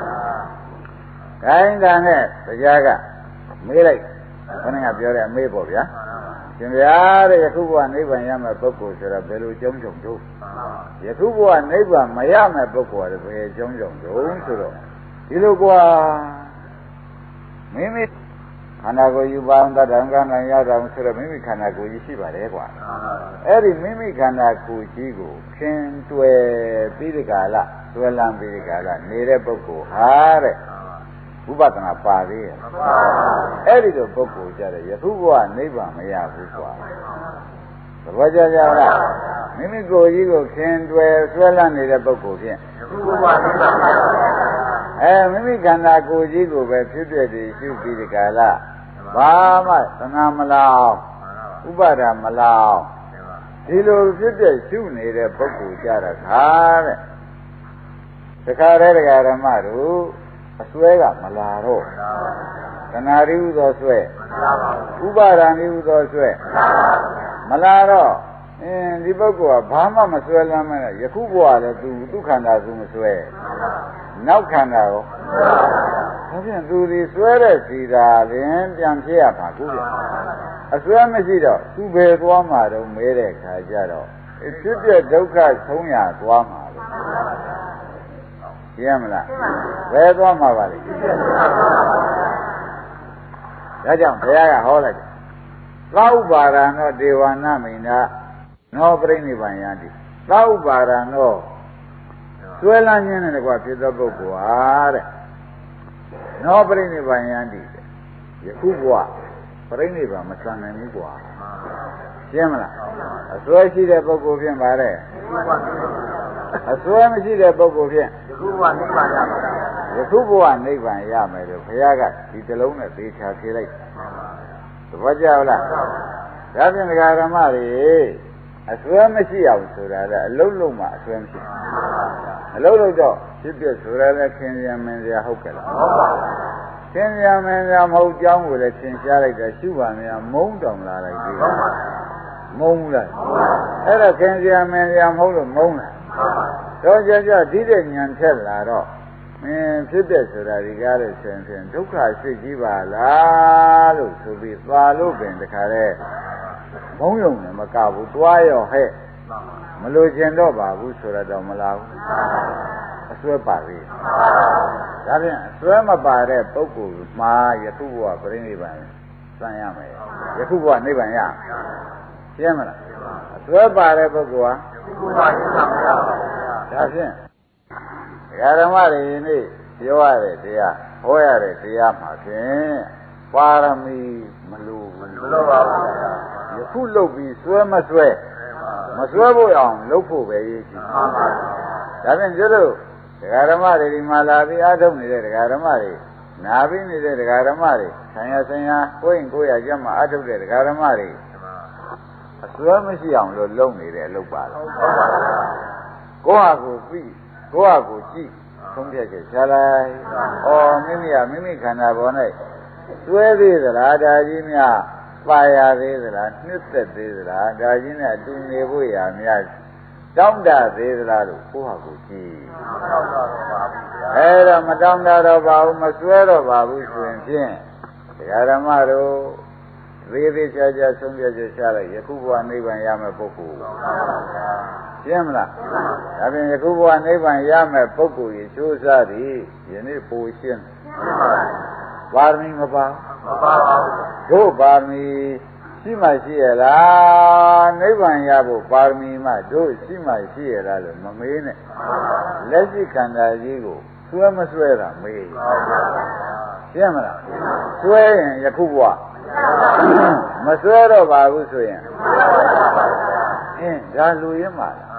ခိုင်းတာနဲ့တရားကမေးလိုက်ခဏကပြောတဲ့အမေးပေါ့ဗျာရှင်ဗျာတဲ့ယခုဘဝနိဗ္ဗာန်ရမယ်ပုဂ္ဂိုလ်ဆိုတော့ဘယ်လိုကျုံကျုံတို့ယခုဘဝနိဗ္ဗာန်မရမယ်ပုဂ္ဂိုလ်ကဘယ်ကျုံကျုံတို့ဆိုတော့ဒီလိုကွာမိမိခန္ဓာကိုယ်ယူပါအောင်တတ်တယ်ကံကံရတာဆိုတော့မိမိခန္ဓာကိုယ်ကြီးရှိပါတယ်ကွာအဲ့ဒီမိမိခန္ဓာကိုယ်ကြီးကိုခင်တွယ်ပြီးဒီကာလတွယ်လံပြီးဒီကာလနေတဲ့ပုဂ္ဂိုလ်ဟာတဲ့ဥပဒနာပါသေးရဲ့အဲ့ဒီလိုပုဂ္ဂိုလ်ကြတဲ့ယခုဘဝနိဗ္ဗာန်မရဘူးကွာသဘောကျကြလားမိမိကိုယ်ကြီးကိုခင်တွယ်ဆွဲလန်းနေတဲ့ပုဂ္ဂိုလ်ဖြင့်ယခုဘဝနိဗ္ဗာန်မရဘူးမိမိခန္ဓာကိုယ်ကြီးကိုပဲဖြစ်ဖြစ်တည်ရှုပြီးဒီကာလဘာမှသနာမလောက်ဥပါဒမလောက်ဒီလိုဖြစ်ဖြစ်ရှုနေတဲ့ပုဂ္ဂိုလ်ကြတာခါတဲ့တခါတည်းတရားဓမ္မတို့အစွဲကမလာတော့တဏှာရိဟုသောစွဲဥပါဒံရိဟုသောစွဲမလာတော့ဒီပုဂ္ဂိုလ်ကဘာမှမစွဲလမ်းမဲ့ယခုဘဝလည်းသူခန္ဓာသူမစွဲနောက်ခန္ဓာရောဒါဖြင့်သူဒီစွဲတဲ့စီတာရင်ပြန်ဖြစ်ရပါကူဗျအစွဲမရှိတော့သူဘယ်သွားမှာတော့မဲတဲ့ခါကျတော့ဖြစ်ပြဒုက္ခဆုံးရသွားမှာပဲရှင်းမလားဘယ်သွားမှာပါလဲဒါကြောင့်ဘုရားကဟောလိုက်တယ်သောပါရနောဒေဝနာမိန္ဒနောပြိဋိဘံယတိသောပါရနောဆွဲလန်းခြင်းနဲ့တကွာဖြစ်သောပုဂ္ဂိုလ်ဟာတဲ့နောပြိဋိဘံယတိယခုဘဝပြိဋိဘံမဆံနိုင်ဘူးကွာရှင်းမလားအစွဲရှိတဲ့ပုဂ္ဂိုလ်ဖြင့်ပါတဲ့အစွဲမရှိတဲ့ပုဂ္ဂိုလ်ဖြင့်ယခုဘဝနိဗ္ဗာန်ရမယ်ယခုဘဝနိဗ္ဗာန်ရမယ်လို့ဘုရားကဒီတလုံးနဲ့သေချာဖြေလိုက်သဘောကျလားဒါဖြင့်ဒကာဓမ္မတွေအစွဲမရှိအောင်ဆိုတာကအလုံးလုံးမှအစွဲမရှိအလုံးလုံးတော့ဖြစ်ပြဆိုတာလည်းခင်ဗျာမင်းစရာဟုတ်ကဲ့လားဟုတ်ပါဘူးခင်ဗျာမင်းစရာမဟုတ်ကြောင်းကိုလည်းသင်ရှားလိုက်တာရှုပါများမုန်းတောင်လာလိုက်ပြီဟုတ်ပါဘူးမုန်းလားအဲ့ဒါခင်ဗျာမင်းစရာမဟုတ်လို့မုန်းလားတော့ကြကြဒီတဲ့ဉာဏ်ထက်လာတော့မင်းဖြစ်တဲ့ဆိုတာဒီကားလို့ဆိုရင်ဒုက္ခစိတ်ကြီးပါလားလို့ဆိုပြီးသွားလို့ပင်တခါလဲဘုံယုံနဲ့မကဘူးတွားရောဟဲ့မလို့ကျင်တော့ပါဘူးဆိုတော့မလားဘူးအစွဲပါပြီဒါဖြင့်အစွဲမပါတဲ့ပုဂ္ဂိုလ်မှာယခုဘဝပြိဋိဘံစံရမယ်ယခုဘဝနိဗ္ဗာန်ရရှင်းမလားအစွဲပါတဲ့ပုဂ္ဂိုလ်ဟာယခုဘဝနိဗ္ဗာန်မရပါဘူးဒါဖြင့်ဓမ္မတွေနေ့ပြောရတဲ့တရားဟောရတဲ့တရားမှာဖြင့်ပါရမီမလိုပါဘူးယခုလုပ်ပြီးစွဲမစွဲဖို့အောင်လုပ်ဖို့ပဲရည်ရှိပါဘူးဒါဖြင့်ကျလို့ဓမ္မတွေဒီမှာလာပြီးအားထုတ်နေတဲ့ဓမ္မတွေနာပြီးနေတဲ့ဓမ္မတွေဆံရကိုယ့်ရကြမှာအားထုတ်တဲ့ဓမ္မတွေအစွဲမရှိအောင်လို့လုပ်နေတဲ့အလုပ်ပါလားကိုယ့်ဟာကိုယ်ပြီးကိုယ့်ဟာကိုယ်ကြည့်သုံးဖြတ်ချက်ရှားလိုက်ဩမိမိခန္ဓာပေါ်၌စွဲသေးသလားဒါကြီးများပါရသေးသလားနှစ်သက်သေးသလားဒါကြီးနဲ့အတူနေဖို့ရများတောင်းတသေးသလားလို့ကိုယ့်ဟာကိုယ်ကြည့်အဲ့တော့မတောင်းတတော့ပါဘူးမစွဲတော့ပါဘူးဆိုရင်ဖြင့်ဓမ္မတို့သေးချာဆုံးဖြတ်ချက်ရှားလိုက်ယခုဘဝနိဗ္ဗာန်ရမယ်ပုဂ္ဂိုလ်ရှင်းမလားဒါဖြင့်ယခုဘဝနိဗ္ဗာန်ရမယ်ပုဂ္ဂိုလ်ကြီးကျိုးစားသည်ယနေ့ပိုရှင်းပါရမီမပါပါဘူးတို့ပါရမီရှိမှရှိရလားနိဗ္ဗာန်ရဖို့ပါရမီမှတို့ရှိမှရှိရလားလို့မမေးနဲ့လက်ရှိခန္ဓာကြီးကိုစွဲမစွဲတာမေးရှင်းမလားစွဲရင်ယခုဘဝမစွဲတော့ပါဘူးဆိုရင်ဒါလူရင်းပါလား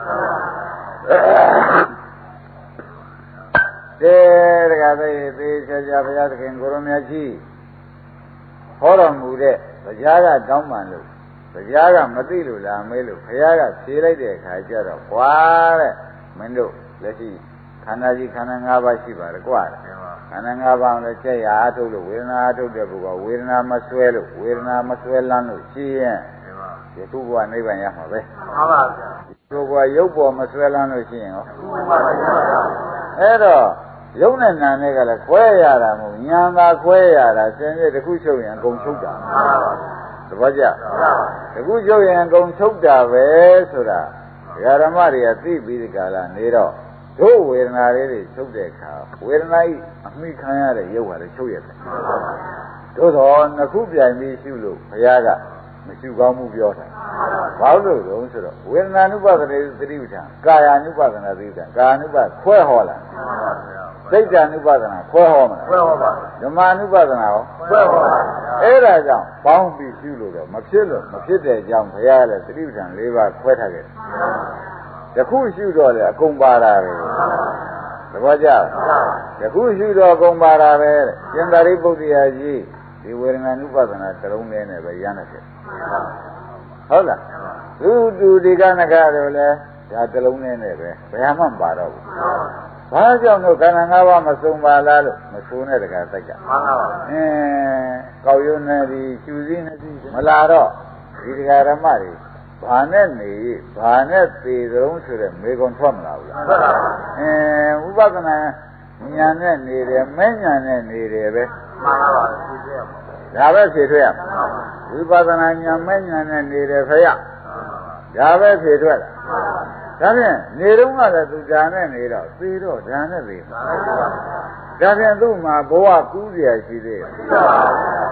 တကယ်သေးချာဘုရားသခင်ကိုရမကြီးဟောတော်မူတဲ့တရားကတောင်းပန်လို့တရားကမသိလို့လားမေးလို့ဘုရားကဖြေလိုက်တဲ့အခါကျတော့ကွာတဲ့မင်းတို့လက်ရှိခန္ဓာကြီးခန္ဓာ၅ပါးရှိပါတယ်ကွာခန္ဓာ၅ပါးလည်းကြက်ရအားထုတ်လို့ဝေဒနာအားထုတ်တဲ့ပုဂ္ဂိုလ်ဝေဒနာမဆွဲလို့ဝေဒနာမဆွဲလန်းလို့ရှိရင်ဒီခုဘဝနိဗ္ဗာန်ရမှာပဲမှန်ပါဗျာဒီဘဝရုပ်ပေါ်မဆွဲလန်းလို့ရှိရင်ဟောအဲ့တော့ရုပ်နဲ့နာနဲ့ကလည်းခွဲရတာမဟုတ်ဉာဏ်သာခွဲရတာစင်စစ်တစ်ခုချုပ်ရင်အကုန်ချုပ်တာမှန်ပါပါသဘောကျတစ်ခုချုပ်ရင်အကုန်ချုပ်တာပဲဆိုတာဓမ္မတွေကသိပြီးဒီကလာနေတော့တို့ဝေဒနာလေးတွေချုပ်တဲ့အခါဝေဒနာဤအမိခံရတဲ့ရုပ်ဟာလည်းချုပ်ရတယ်တို့တော့နှစ်ခုပြိုင်ပြီးရှုလို့ဘုရားကမရှုကောင်းမှုပြောတာဘာလို့လဲဆိုတော့ဝေဒနာနုပါဒနာသတိပဋ္ဌာန်ကာယ ानु ပါဒနာသတိပဋ္ဌာန်ကာယ ानु ပါခွဲဟောလာစိတ်ဓာ ानु ပါဒနာခွဲဟောမလားခွဲဟောပါဓမ္မ ानु ပါဒနာရောခွဲဟောပါအဲ့ဒါကြောင့်ပေါင်းပြီးရှုလို့တော့မဖြစ်တဲ့အကြောင်းဘုရားလည်းသတိပဋ္ဌာန်၄ပါးခွဲထားခဲ့တယ်တခုရှုတော့လေအကုန်ပါတာပဲသဘောကျလားတခုရှုတော့အကုန်ပါတာပဲကျင်သာရိပုတ္တရာကြီးဒီဝေဒနာ ानु ပါဒနာတစ်လုံးနဲ့ပဲရမ်းတယ်ဟုတ်လားသူဒီကနကတို့လည်းဒါတစ်လုံးနဲ့ပဲဘယ်မှမပါတော့ဘူးဘာကြောင့်လို့ခန္ဓာ၅ပါးမစုံပါလားလို့မဆိုးနဲ့တကစိုက်ကမှန်ပါပါကောက်ရုံနဲ့ဒီကျူစည်းနဲ့ဒီမလာတော့ဒီတရားဓမ္မတွေဘာနဲ့နေဘာနဲ့သေတုံးဆိုတဲ့မေကွန်ထွက်မလာဘူးလားထွက်ပါဘူးဥပဒနာဉာဏ်နဲ့နေတယ်မဲ့ဉာဏ်နဲ့နေတယ်ပဲမှန်ပါပါဖြေထွက်ရမှာဒါပဲဖြေထွက်ရမှာဝိပဿနာဉာဏ်မဲ့ဉာဏ်နဲ့နေတယ်ခရဒါပဲဖြေထွက်တာဒါဖြင့်နေတော့ကလည်းသူဓာနဲ့နေတော့သေတော့ဓာနဲ့သေဒါဖြင့်သူ့မှာဘဝကူးเสียရှိသေးတယ်ဩ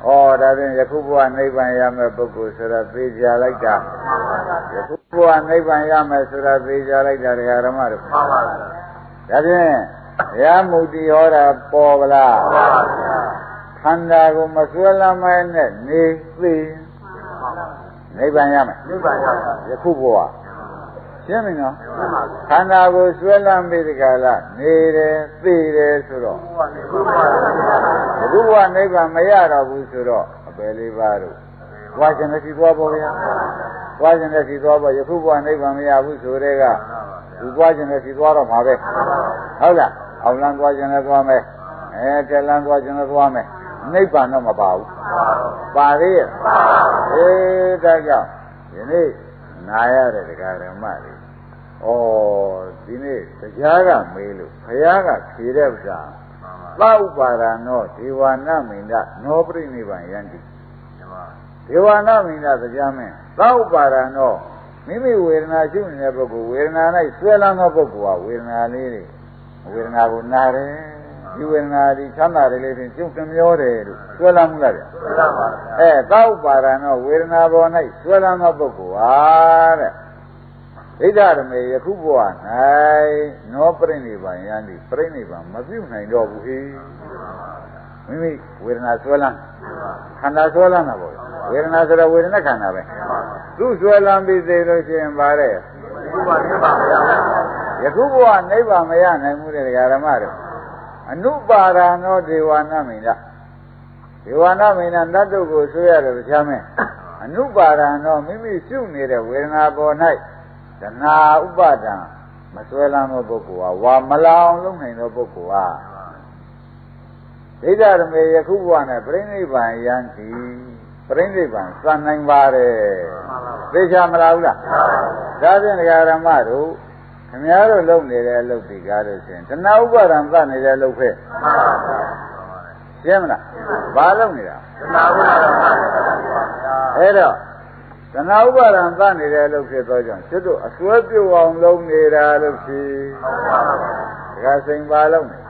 ဒါဖြင့်ယခုဘဝနိဗ္ဗာန်ရမယ်ပုဂ္ဂိုလ်ဆိုတာသိကြလိုက်တာယခုဘဝနိဗ္ဗာန်ရမယ်ဆိုတာသိကြလိုက်တာတရားဓမ္မတို့မှန်ပါဗျာဒါဖြင့်ရမုတ်တိဟောတာပေါ်ဗလားမှန်ပါဗျာခန္ဓာကိုမဆွဲလမ်းမဲနဲ့နေသိနိဗ္ဗာန်ရမယ်နိဗ္ဗာန်ရမယ်ယခုဘဝရှင်းပြီနော်ခန္ဓာကိုဆွဲလမ်းပြီးဒီကလာနေတယ်သိတယ်ဆိုတော့ယခုဘဝနိဗ္ဗာန်မရတော့ဘူးဆိုတော့အပယ်လေးပါးတို့သွားခြင်းနဲ့စီသွားပေါ်ဗျာသွားခြင်းနဲ့စီသွားပေါ်ယခုဘဝနိဗ္ဗာန်မရဘူးဆိုတဲ့ကသူသွားခြင်းနဲ့စီသွားတော့မှာပဲဟုတ်လားအောင်လန်းသွားခြင်းနဲ့သွားမယ်တက်လန်းသွားခြင်းနဲ့သွားမယ်နိဗ္ဗာန်တော့မပါဘူးပါသေးရဲ့ဒါကြောင့်ဒီနေ့နာရတဲ့တရားဓမ္မတွေဒီနေ့တရားကမေးလို့ဘုရားကဖြေတဲ့ဥစ္စာသဥပါဒနောဒေဝနာမိန္ဒနောပရိနိဗ္ဗာန်ယန္တိဒေဝနာမိန္ဒတရားမင်းသဥပါဒနောမိမိဝေဒနာရှိနေတဲ့ပုဂ္ဂိုလ်ဝေဒနာ၌ဆွဲလန်းသောပုဂ္ဂိုလ်ဟာဝေဒနာလေးတွေဝေဒနာကိုနာတယ်ဒီဝေဒနာဒီချမ်းသာတယ်လေးဖြင့်ကျုပ်တမျောတယ်လို့ဆွဲလန်းမှုလားဗျဆွဲလန်းပါသဥပါဒနောဝေဒနာပေါ်၌ဆွဲလန်းသောပုဂ္ဂိုလ်ဟာတဲ့ဣဒ္ဓရမေယခုဘဝ၌နောပရိနိဗ္ဗာန်ယန္တိပရိနိဗ္ဗာန်မပြုနိုင်တော့ဘူးဟေမိမိဝေဒနာဆွဲလန်းခန္ဓာဆွဲလန်းတာပေါ့ဝေဒနာဆိုတော့ဝေဒနာခန္ဓာပဲသူ့ဆွဲလန်းပြီးသေးလို့ရှိရင်ဗါတဲ့ယခုဘဝနိဗ္ဗာန်မရနိုင်ဘူးတဲ့ဓမ္မတွေအနုပါဒနောဒေဝနာမိန္ဒဒေဝနာမိန္ဒတတ္တုကိုဆွဲရတယ်တရားမင်းအနုပါဒနောမိမိရှုနေတဲ့ဝေဒနာပေါ်၌တဏှာဥပါဒံမဆွဲလမ်းသောပုဂ္ဂိုလ်ဟာဝါမလောင်လုံးနိုင်သောပုဂ္ဂိုလ်ဟာဒိဋ္ဌရမေယခုဘဝနဲ့ပြိဋိဘံယန္တိပြိဋိဘံစံနိုင်ပါတယ်သိချာမလားဘူးလားဒါဖြင့်ဒကာရမတို့ခင်ဗျားတို့လုပ်နေတဲ့အလုပ်ဒီကားလို့ရှင်တဏှာဥပါဒံသတ်နေတဲ့အလုပ်ပဲရှင်းမလားဘာလုပ်နေတာတဏှာဥပါဒံအဲ့တော့တဏှာဥပါဒံသနေတယ်လို့ဖြစ်သောကြောင့်ကျွတ်တို့အစွဲပြုတ်အောင်လုပ်နေတာလို့ဖြစ်ဒါကစိန်ပါလုံးနေ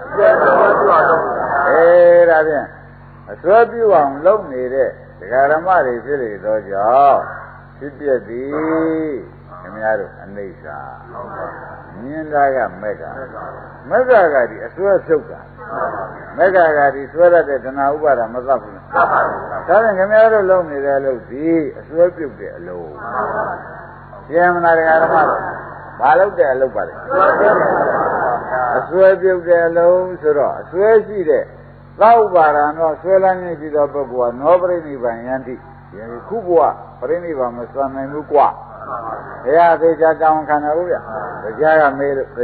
ဒါဖြင့်အစွဲပြုတ်အောင်လုပ်နေတဲ့ဒကာရမတွေဖြစ်နေသောကြောင့်ဖြစ်ပြသည်ခင်ဗျားတို့အနိစ္စမြင်တာကမက်ကကဒီအစွဲဖြုတ်တာမက်ကဒီဆွဲရတဲ့တဏှာဥပါဒမသတ်ဘူးလားသတ်ပါဘူးဒါဖြင့်ခင်ဗျားတို့လုပ်နေတဲ့အလုပ်ဒီအစွဲပြုတ်တဲ့အလုပ်ရှင်းမလားတရားဓမ္မတို့ဘာလုပ်တဲ့အလုပ်ပါလဲအစွဲပြုတ်တဲ့အလုပ်ဆိုတော့အစွဲရှိတဲ့သောဥပါဒနောဆွဲလန်းနေရှိသောပုဂ္ဂိုလ်ကနောပရိနိဗ္ဗာန်ယန္တိယခုဘဝပရိနိဗ္ဗာန်မစွမ်းနိုင်ဘူးကွာဘုရားသေချာတောင်းခံတယ်ဟုတ်ဗျတရားကမေးလို့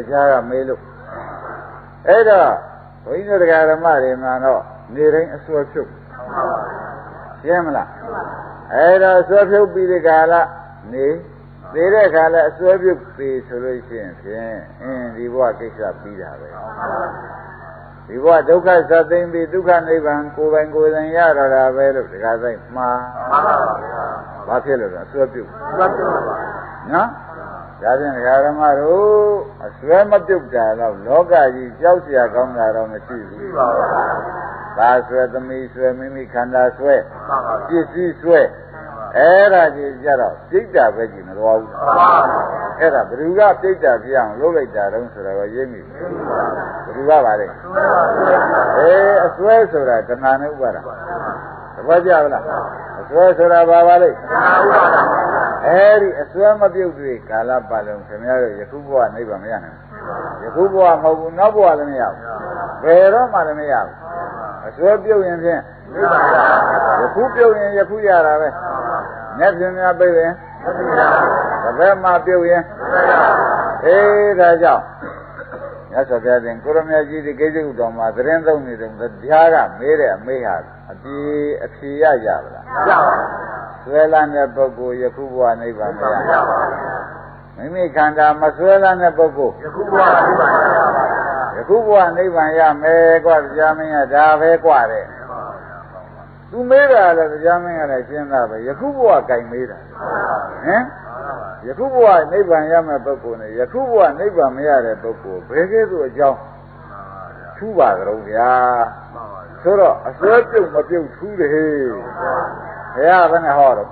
အဲ့တော့ဘုန်းကြီးတို့တရားဓမ္မတွေမှာတော့နေတိုင်းအစွဲဖြုတ်ရှင်းမလားအဲ့တော့အစွဲဖြုတ်ပြီးဒီကာလနေသေးတဲ့ခါလဲအစွဲဖြုတ်ပြီဆိုလို့ရှိရင်ဖြင့်ဒီဘဝကိစ္စပြီးတာပဲဒီဘဝဒုက္ခသတ်သိမ့်ပြီးဒုက္ခနိဗ္ဗာန်ကိုယ်ပိုင်ကိုယ်တိုင်ရတော့တာပဲလို့တရားဆိုင်မှားပါဗျာဘာဖြစ်လို့လဲအစွဲပြုတ်နော်ဒါဖြင့်ဒကာရမတို့အစွဲမပြုတ်တာတော့လောကကြီးကြောက်เสียကောင်းတာတော့မရှိဘူးပါဘူးဘာဆွဲသမီးဆွဲမိမိခန္ဓာဆွဲပစ္စည်းဆွဲအဲ့ဒါကြီးကြတော့ပြိတ္တာပဲကြီးမတော်ဘူးအဲ့ဒါဘ누구ကပြိတ္တာပြအောင်လုပ်လိုက်တာတုံးဆိုတော့ရိပ်မိဘ누구ကပါလဲအစွဲဆိုတာတဏှာနဲ့ဥပါဒသဘောကျလားအစွဲဆိုတာဘာပါလဲအဲ့ဒီအစွဲမပြုတ်တွေကာလပတ်လုံးခင်ဗျားတို့ယခုဘဝနိဗ္ဗာန်မရနိုင်ဘူးယခုဘဝမဟုတ်ဘူးနောက်ဘဝလည်းမရဘူးဘယ်တော့မှလည်းမရဘူးအစွဲပြုတ်ရင်ဖြင့်နိဗ္ဗာန်ရယခုပြုတ်ရင်ယခုရတာပဲမျက်ပြင်များပြည့်ရင်တစ်ဘက်မှပြုတ်ရင်ဒါကြောင့်မြတ်စွာဘုရားရှင်ကိုရမကြီးဒီကိစ္စကုတော်မှာသတင်းသုံးနေတယ်တရားကမေးတဲ့အမေးဟာအဖြေရပါလားရပါဘူးဆွဲလန်းတဲ့ပုဂ္ဂိုလ်ယခုဘဝနိဗ္ဗာန်မရပါဘူးမိမိခန္ဓာမဆွဲလန်းတဲ့ပုဂ္ဂိုလ်ယခုဘဝနိဗ္ဗာန်ရပါဘူးယခုဘဝနိဗ္ဗာန်ရမယ်ကွာတရားမင်းကဒါပဲကွာတဲ့သူမေးတာလည်းတရားမင်းကလည်းရှင်းတာပဲယခုဘဝကြိုင်မေးတာဟင်ယခုဘဝနိဗ္ဗာန်ရမယ်ပုဂ္ဂိုလ်နဲ့ယခုဘဝနိဗ္ဗာန်မရတဲ့ပုဂ္ဂိုလ်ဘယ်ကဲ့သို့အကြောင်းထူးပါကြတော့ဗျာဆိုတော့အစွဲပြုတ်မပြုတ်ထူးတယ်ဟဲ့ဘုရားဘယ်နဲ့ဟောတော့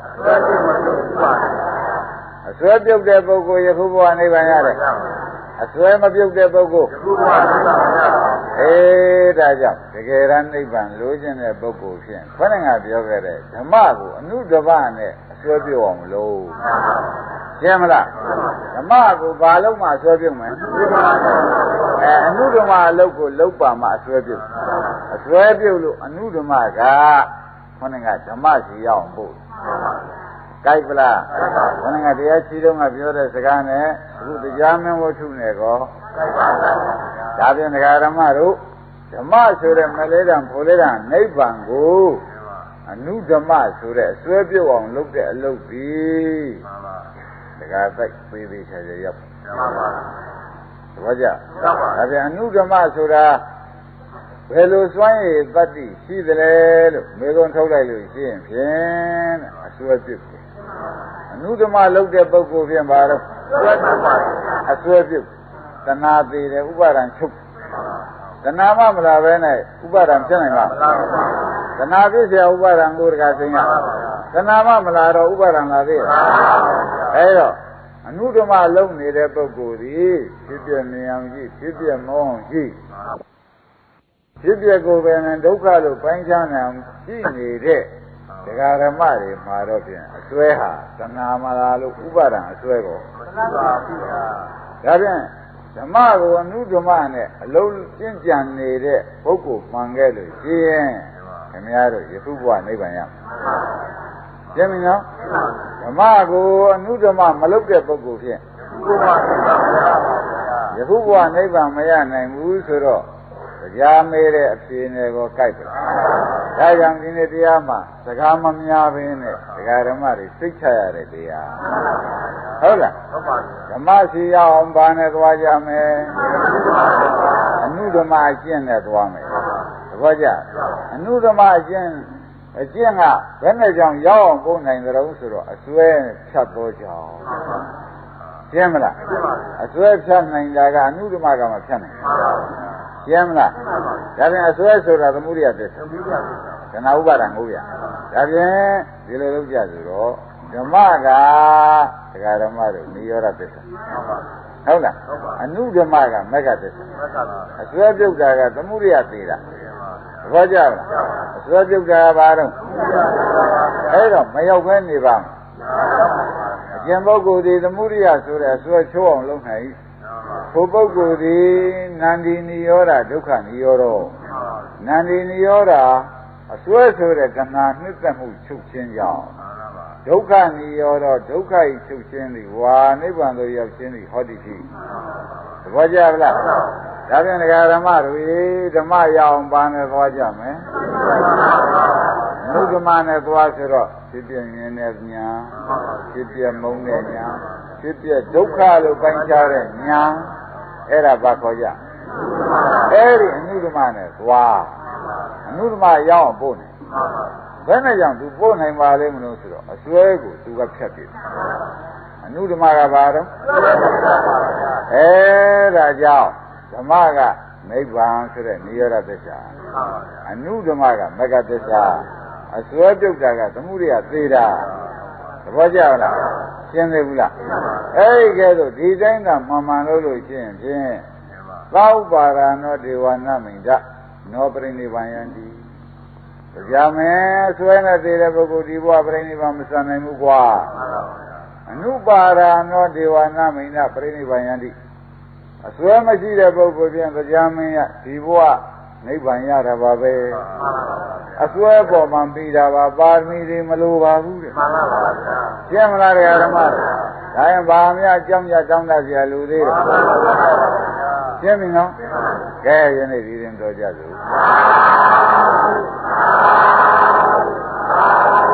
အစွဲပြုတ်တဲ့ပုဂ္ဂိုလ်ယခုဘဝနိဗ္ဗာန်ရတယ်အစွဲမပြုတ်တဲ့ပုဂ္ဂိုလ်ဒါကြောင့်တကယ်တမ်းနိဗ္ဗာန်လိုချင်တဲ့ပုဂ္ဂိုလ်ဖြင့်ခொနဲ့ငါပြောခဲ့တဲ့ဓမ္မကိုအနုတ္တပနဲ့အစွဲပြုတ်အောင်လို့ရှင်းမလားဓမ္မကိုဘာလို့မှအစွဲပြုတ်မယ်အနုဓမ္မအလုပ်ကိုလုပ်ပါမှအစွဲပြုတ်အစွဲပြုတ်လို့အနုဓမ္မကခொနဲ့ငါဓမ္မစီရအောင်ပို့ကြိုက်ပလားခொနဲ့ငါတရားရှိတော့ငါပြောတဲ့စကားနဲ့အခုတရားမင်းဝတ္ထုနဲ့ကောဒါဖြင့်ဒကာဓမ္မတို့ဓမ္မဆိုတဲ့မလေးတံဖိုလေးတံနိဗ္ဗာန်ကိုအနုဓမ္မဆိုတဲ့အစွဲပြုတ်အောင်လုပ်တဲ့အလုပ်ကြီးဒကာတိုက်ပေးသေးချာရောက်ဘာကြဒါပြန်အနုဓမ္မဆိုတာဘယ်လိုစွမ်းရည်တတ္တိရှိသလဲလို့မေခွန်းထုတ်လိုက်လို့ရှိရင်ဖြင့်အစွဲပြုတ်အနုဓမ္မလုပ်တဲ့ပုဂ္ဂိုလ်ဖြင့်ဘာလို့အစွဲပြုတ်တဏှာသေးတယ်ဥပါဒံချုပ်တဏှာမှမလာပဲနဲ့ဥပါဒံဖြစ်နိုင်လားတဏှာဖြစ်เสียဥပါဒံကိုတခါသိရတဏှာမှမလာတော့ဥပါဒံလာသေးရဲ့အဲဒါအနုဓမ္မလုံးနေတဲ့ပုဂ္ဂိုလ်ဒီဖြစ်ပြမြင်အောင်ကြည့်ဖြစ်ပြမောင်းကြည့်ဖြစ်ပြကိုယ်ပဲနဲ့ဒုက္ခလို့ပိုင်းခြားနေအောင်ကြည့်နေတဲ့ဒကာဓမ္မတွေမှာတော့ဖြင့်အစွဲဟာတဏှာမလာလို့ဥပါဒံအစွဲကိုမှန်ပါဗျာဒါဖြင့်ဓမ္မကိုအနုဓမ္မနဲ့အလုံးကျင့်ကြံနေတဲ့ပုဂ္ဂိုလ်မှန်ခဲ့လို့ရှိရင်ခင်ဗျားတို့ယခုဘဝနိဗ္ဗာန်ရမယ်ရှင်းပြီနော်ဓမ္မကိုအနုဓမ္မမလုပ်တဲ့ပုဂ္ဂိုလ်ဖြင့်ယခုဘဝနိဗ္ဗာန်မရနိုင်ဘူးဆိုတော့တရားမေးတဲ့အဖြေနဲ့ကိုကြိုက်တယ်ဒါကြောင့်ဒီနေ့တရားမှာစကားမများဘဲနဲ့ဒကာဓမ္မတွေစိတ်ချရတဲ့တရားဟုတ်လားဟုတ်ပါဘူးဓမ္မရှိရအောင်ဘာနဲ့သွားကြမယ်အနုဓမ္မအကျင့်နဲ့သွားမယ်သဘောကျအနုဓမ္မအကျင့်ကဘယ်နဲ့ကြောင့်ရောက်အောင်ပို့နိုင်ကြတော့ဆိုတော့အစွဲဖြတ်သောကြောင့်ရှင်းမလားအစွဲဖြတ်နိုင်တာကအနုဓမ္မကမှဖြတ်နိုင်ရှင်းမလားဒါပြန်အစွဲဆိုတာသမုဒိယသစ္စာခဏဥပါဒံဟုတ်ရဒါပြန်ဒီလိုလုပ်ကြဆိုတော့ဓမ္မကဒကာဓမ္မတို့နိရောဓသစ္စာဟုတ်လားအနုဓမ္မကမဂ္ဂသစ္စာအစွဲပြုတ်တာကသမုဒိယသေးတာသဘောကျလားအစွဲပြုတ်တာကဘာတော့အဲ့တော့မရောက်ဘဲနေပါမယ်အကျင့်ပုဂ္ဂိုလ်ဒီသမုဒိယဆိုတဲ့အစွဲချိုးအောင်လုပ်နိုင်ဘုပုဂ္ဂိုလ်ဒီနန္ဒီနိရောဓဒုက္ခနိရောဓနန္ဒီနိရောဓအစွဲဆိုတဲ့ကဏ္ဍနှစ်သက်မှုချုပ်ခြင်းကြောင့်ဒုက္ခနိရောဓဒုက္ခဤချုပ်ခြင်းသည်ဝါနိဗ္ဗာန်သို့ရောက်ခြင်းသည်ဟောတိဖြစ်သဘောကျလားဒါဖြင့်ဒကာဓမ္မတို့ဓမ္မရအောင်ပါနဲ့သွားကြမယ်အနုဓမ္မနဲ့သွားဆိုတော့ဖြစ်ပြမြင်တဲ့ညာဖြစ်ပြမုန်းတဲ့ညာဖြစ်ပြဒုက္ခလို့ပိုင်းခြားတဲ့ညာအဲ့ဒါဘာခေါ်ကြအဲ့ဒီအနုဓမ္မနဲ့သွားအနုဓမ္မရအောင်ပို့နေဘယ်နဲ့ကြောင့်သူပို့နိုင်ပါလိမ့်မလို့ဆိုတော့အစွဲကိုသူကဖြတ်ပြီအနုဓမ္မကဘာတော့ဒါကြောင့်ဓမ္မကနိဗ္ဗာန်ဆိုတဲ့နိရောဓသစ္စာအနုဓမ္မကမဂ္ဂသစ္စာအစွဲပြုတ်တာကသမုဒိယသေးတာသဘောကျလားရှင်းသေးဘူးလားအဲ့ဒီကဲဆိုဒီတိုင်းကမှန်မှန်လို့ရှိရင်ဖြင့်သောပါရဏောဒေဝနာမိန္ဒနောပရိနိဗ္ဗာန်ယန္တိတရားမယ်ဆွဲနေသေးတဲ့ပုဂ္ဂိုလ်ဒီဘဝပရိနိဗ္ဗာန်မစံနိုင်ဘူးကွာအနုပါရဏောဒေဝနာမိန္ဒပရိနိဗ္ဗာန်ယန္တိအစွဲမရှိတဲ့ပုဂ္ဂိုလ်ဖြင့်တရားမင်းရဒီဘဝနိဗ္ဗာန်ရတာပါပဲအစွဲပေါ်မှာပြီးတာပါပါရမီတွေမလိုပါဘူးတဲ့မှန်ပါပါဗျာရှင်းမလားဓမ္မတွေဒါရင်ဘာများအကြောင်းရတောင်းတကြလူသေးတယ်ရှင်းပြီနော်ကဲယနေ့ဒီရင်တော်ကြစို့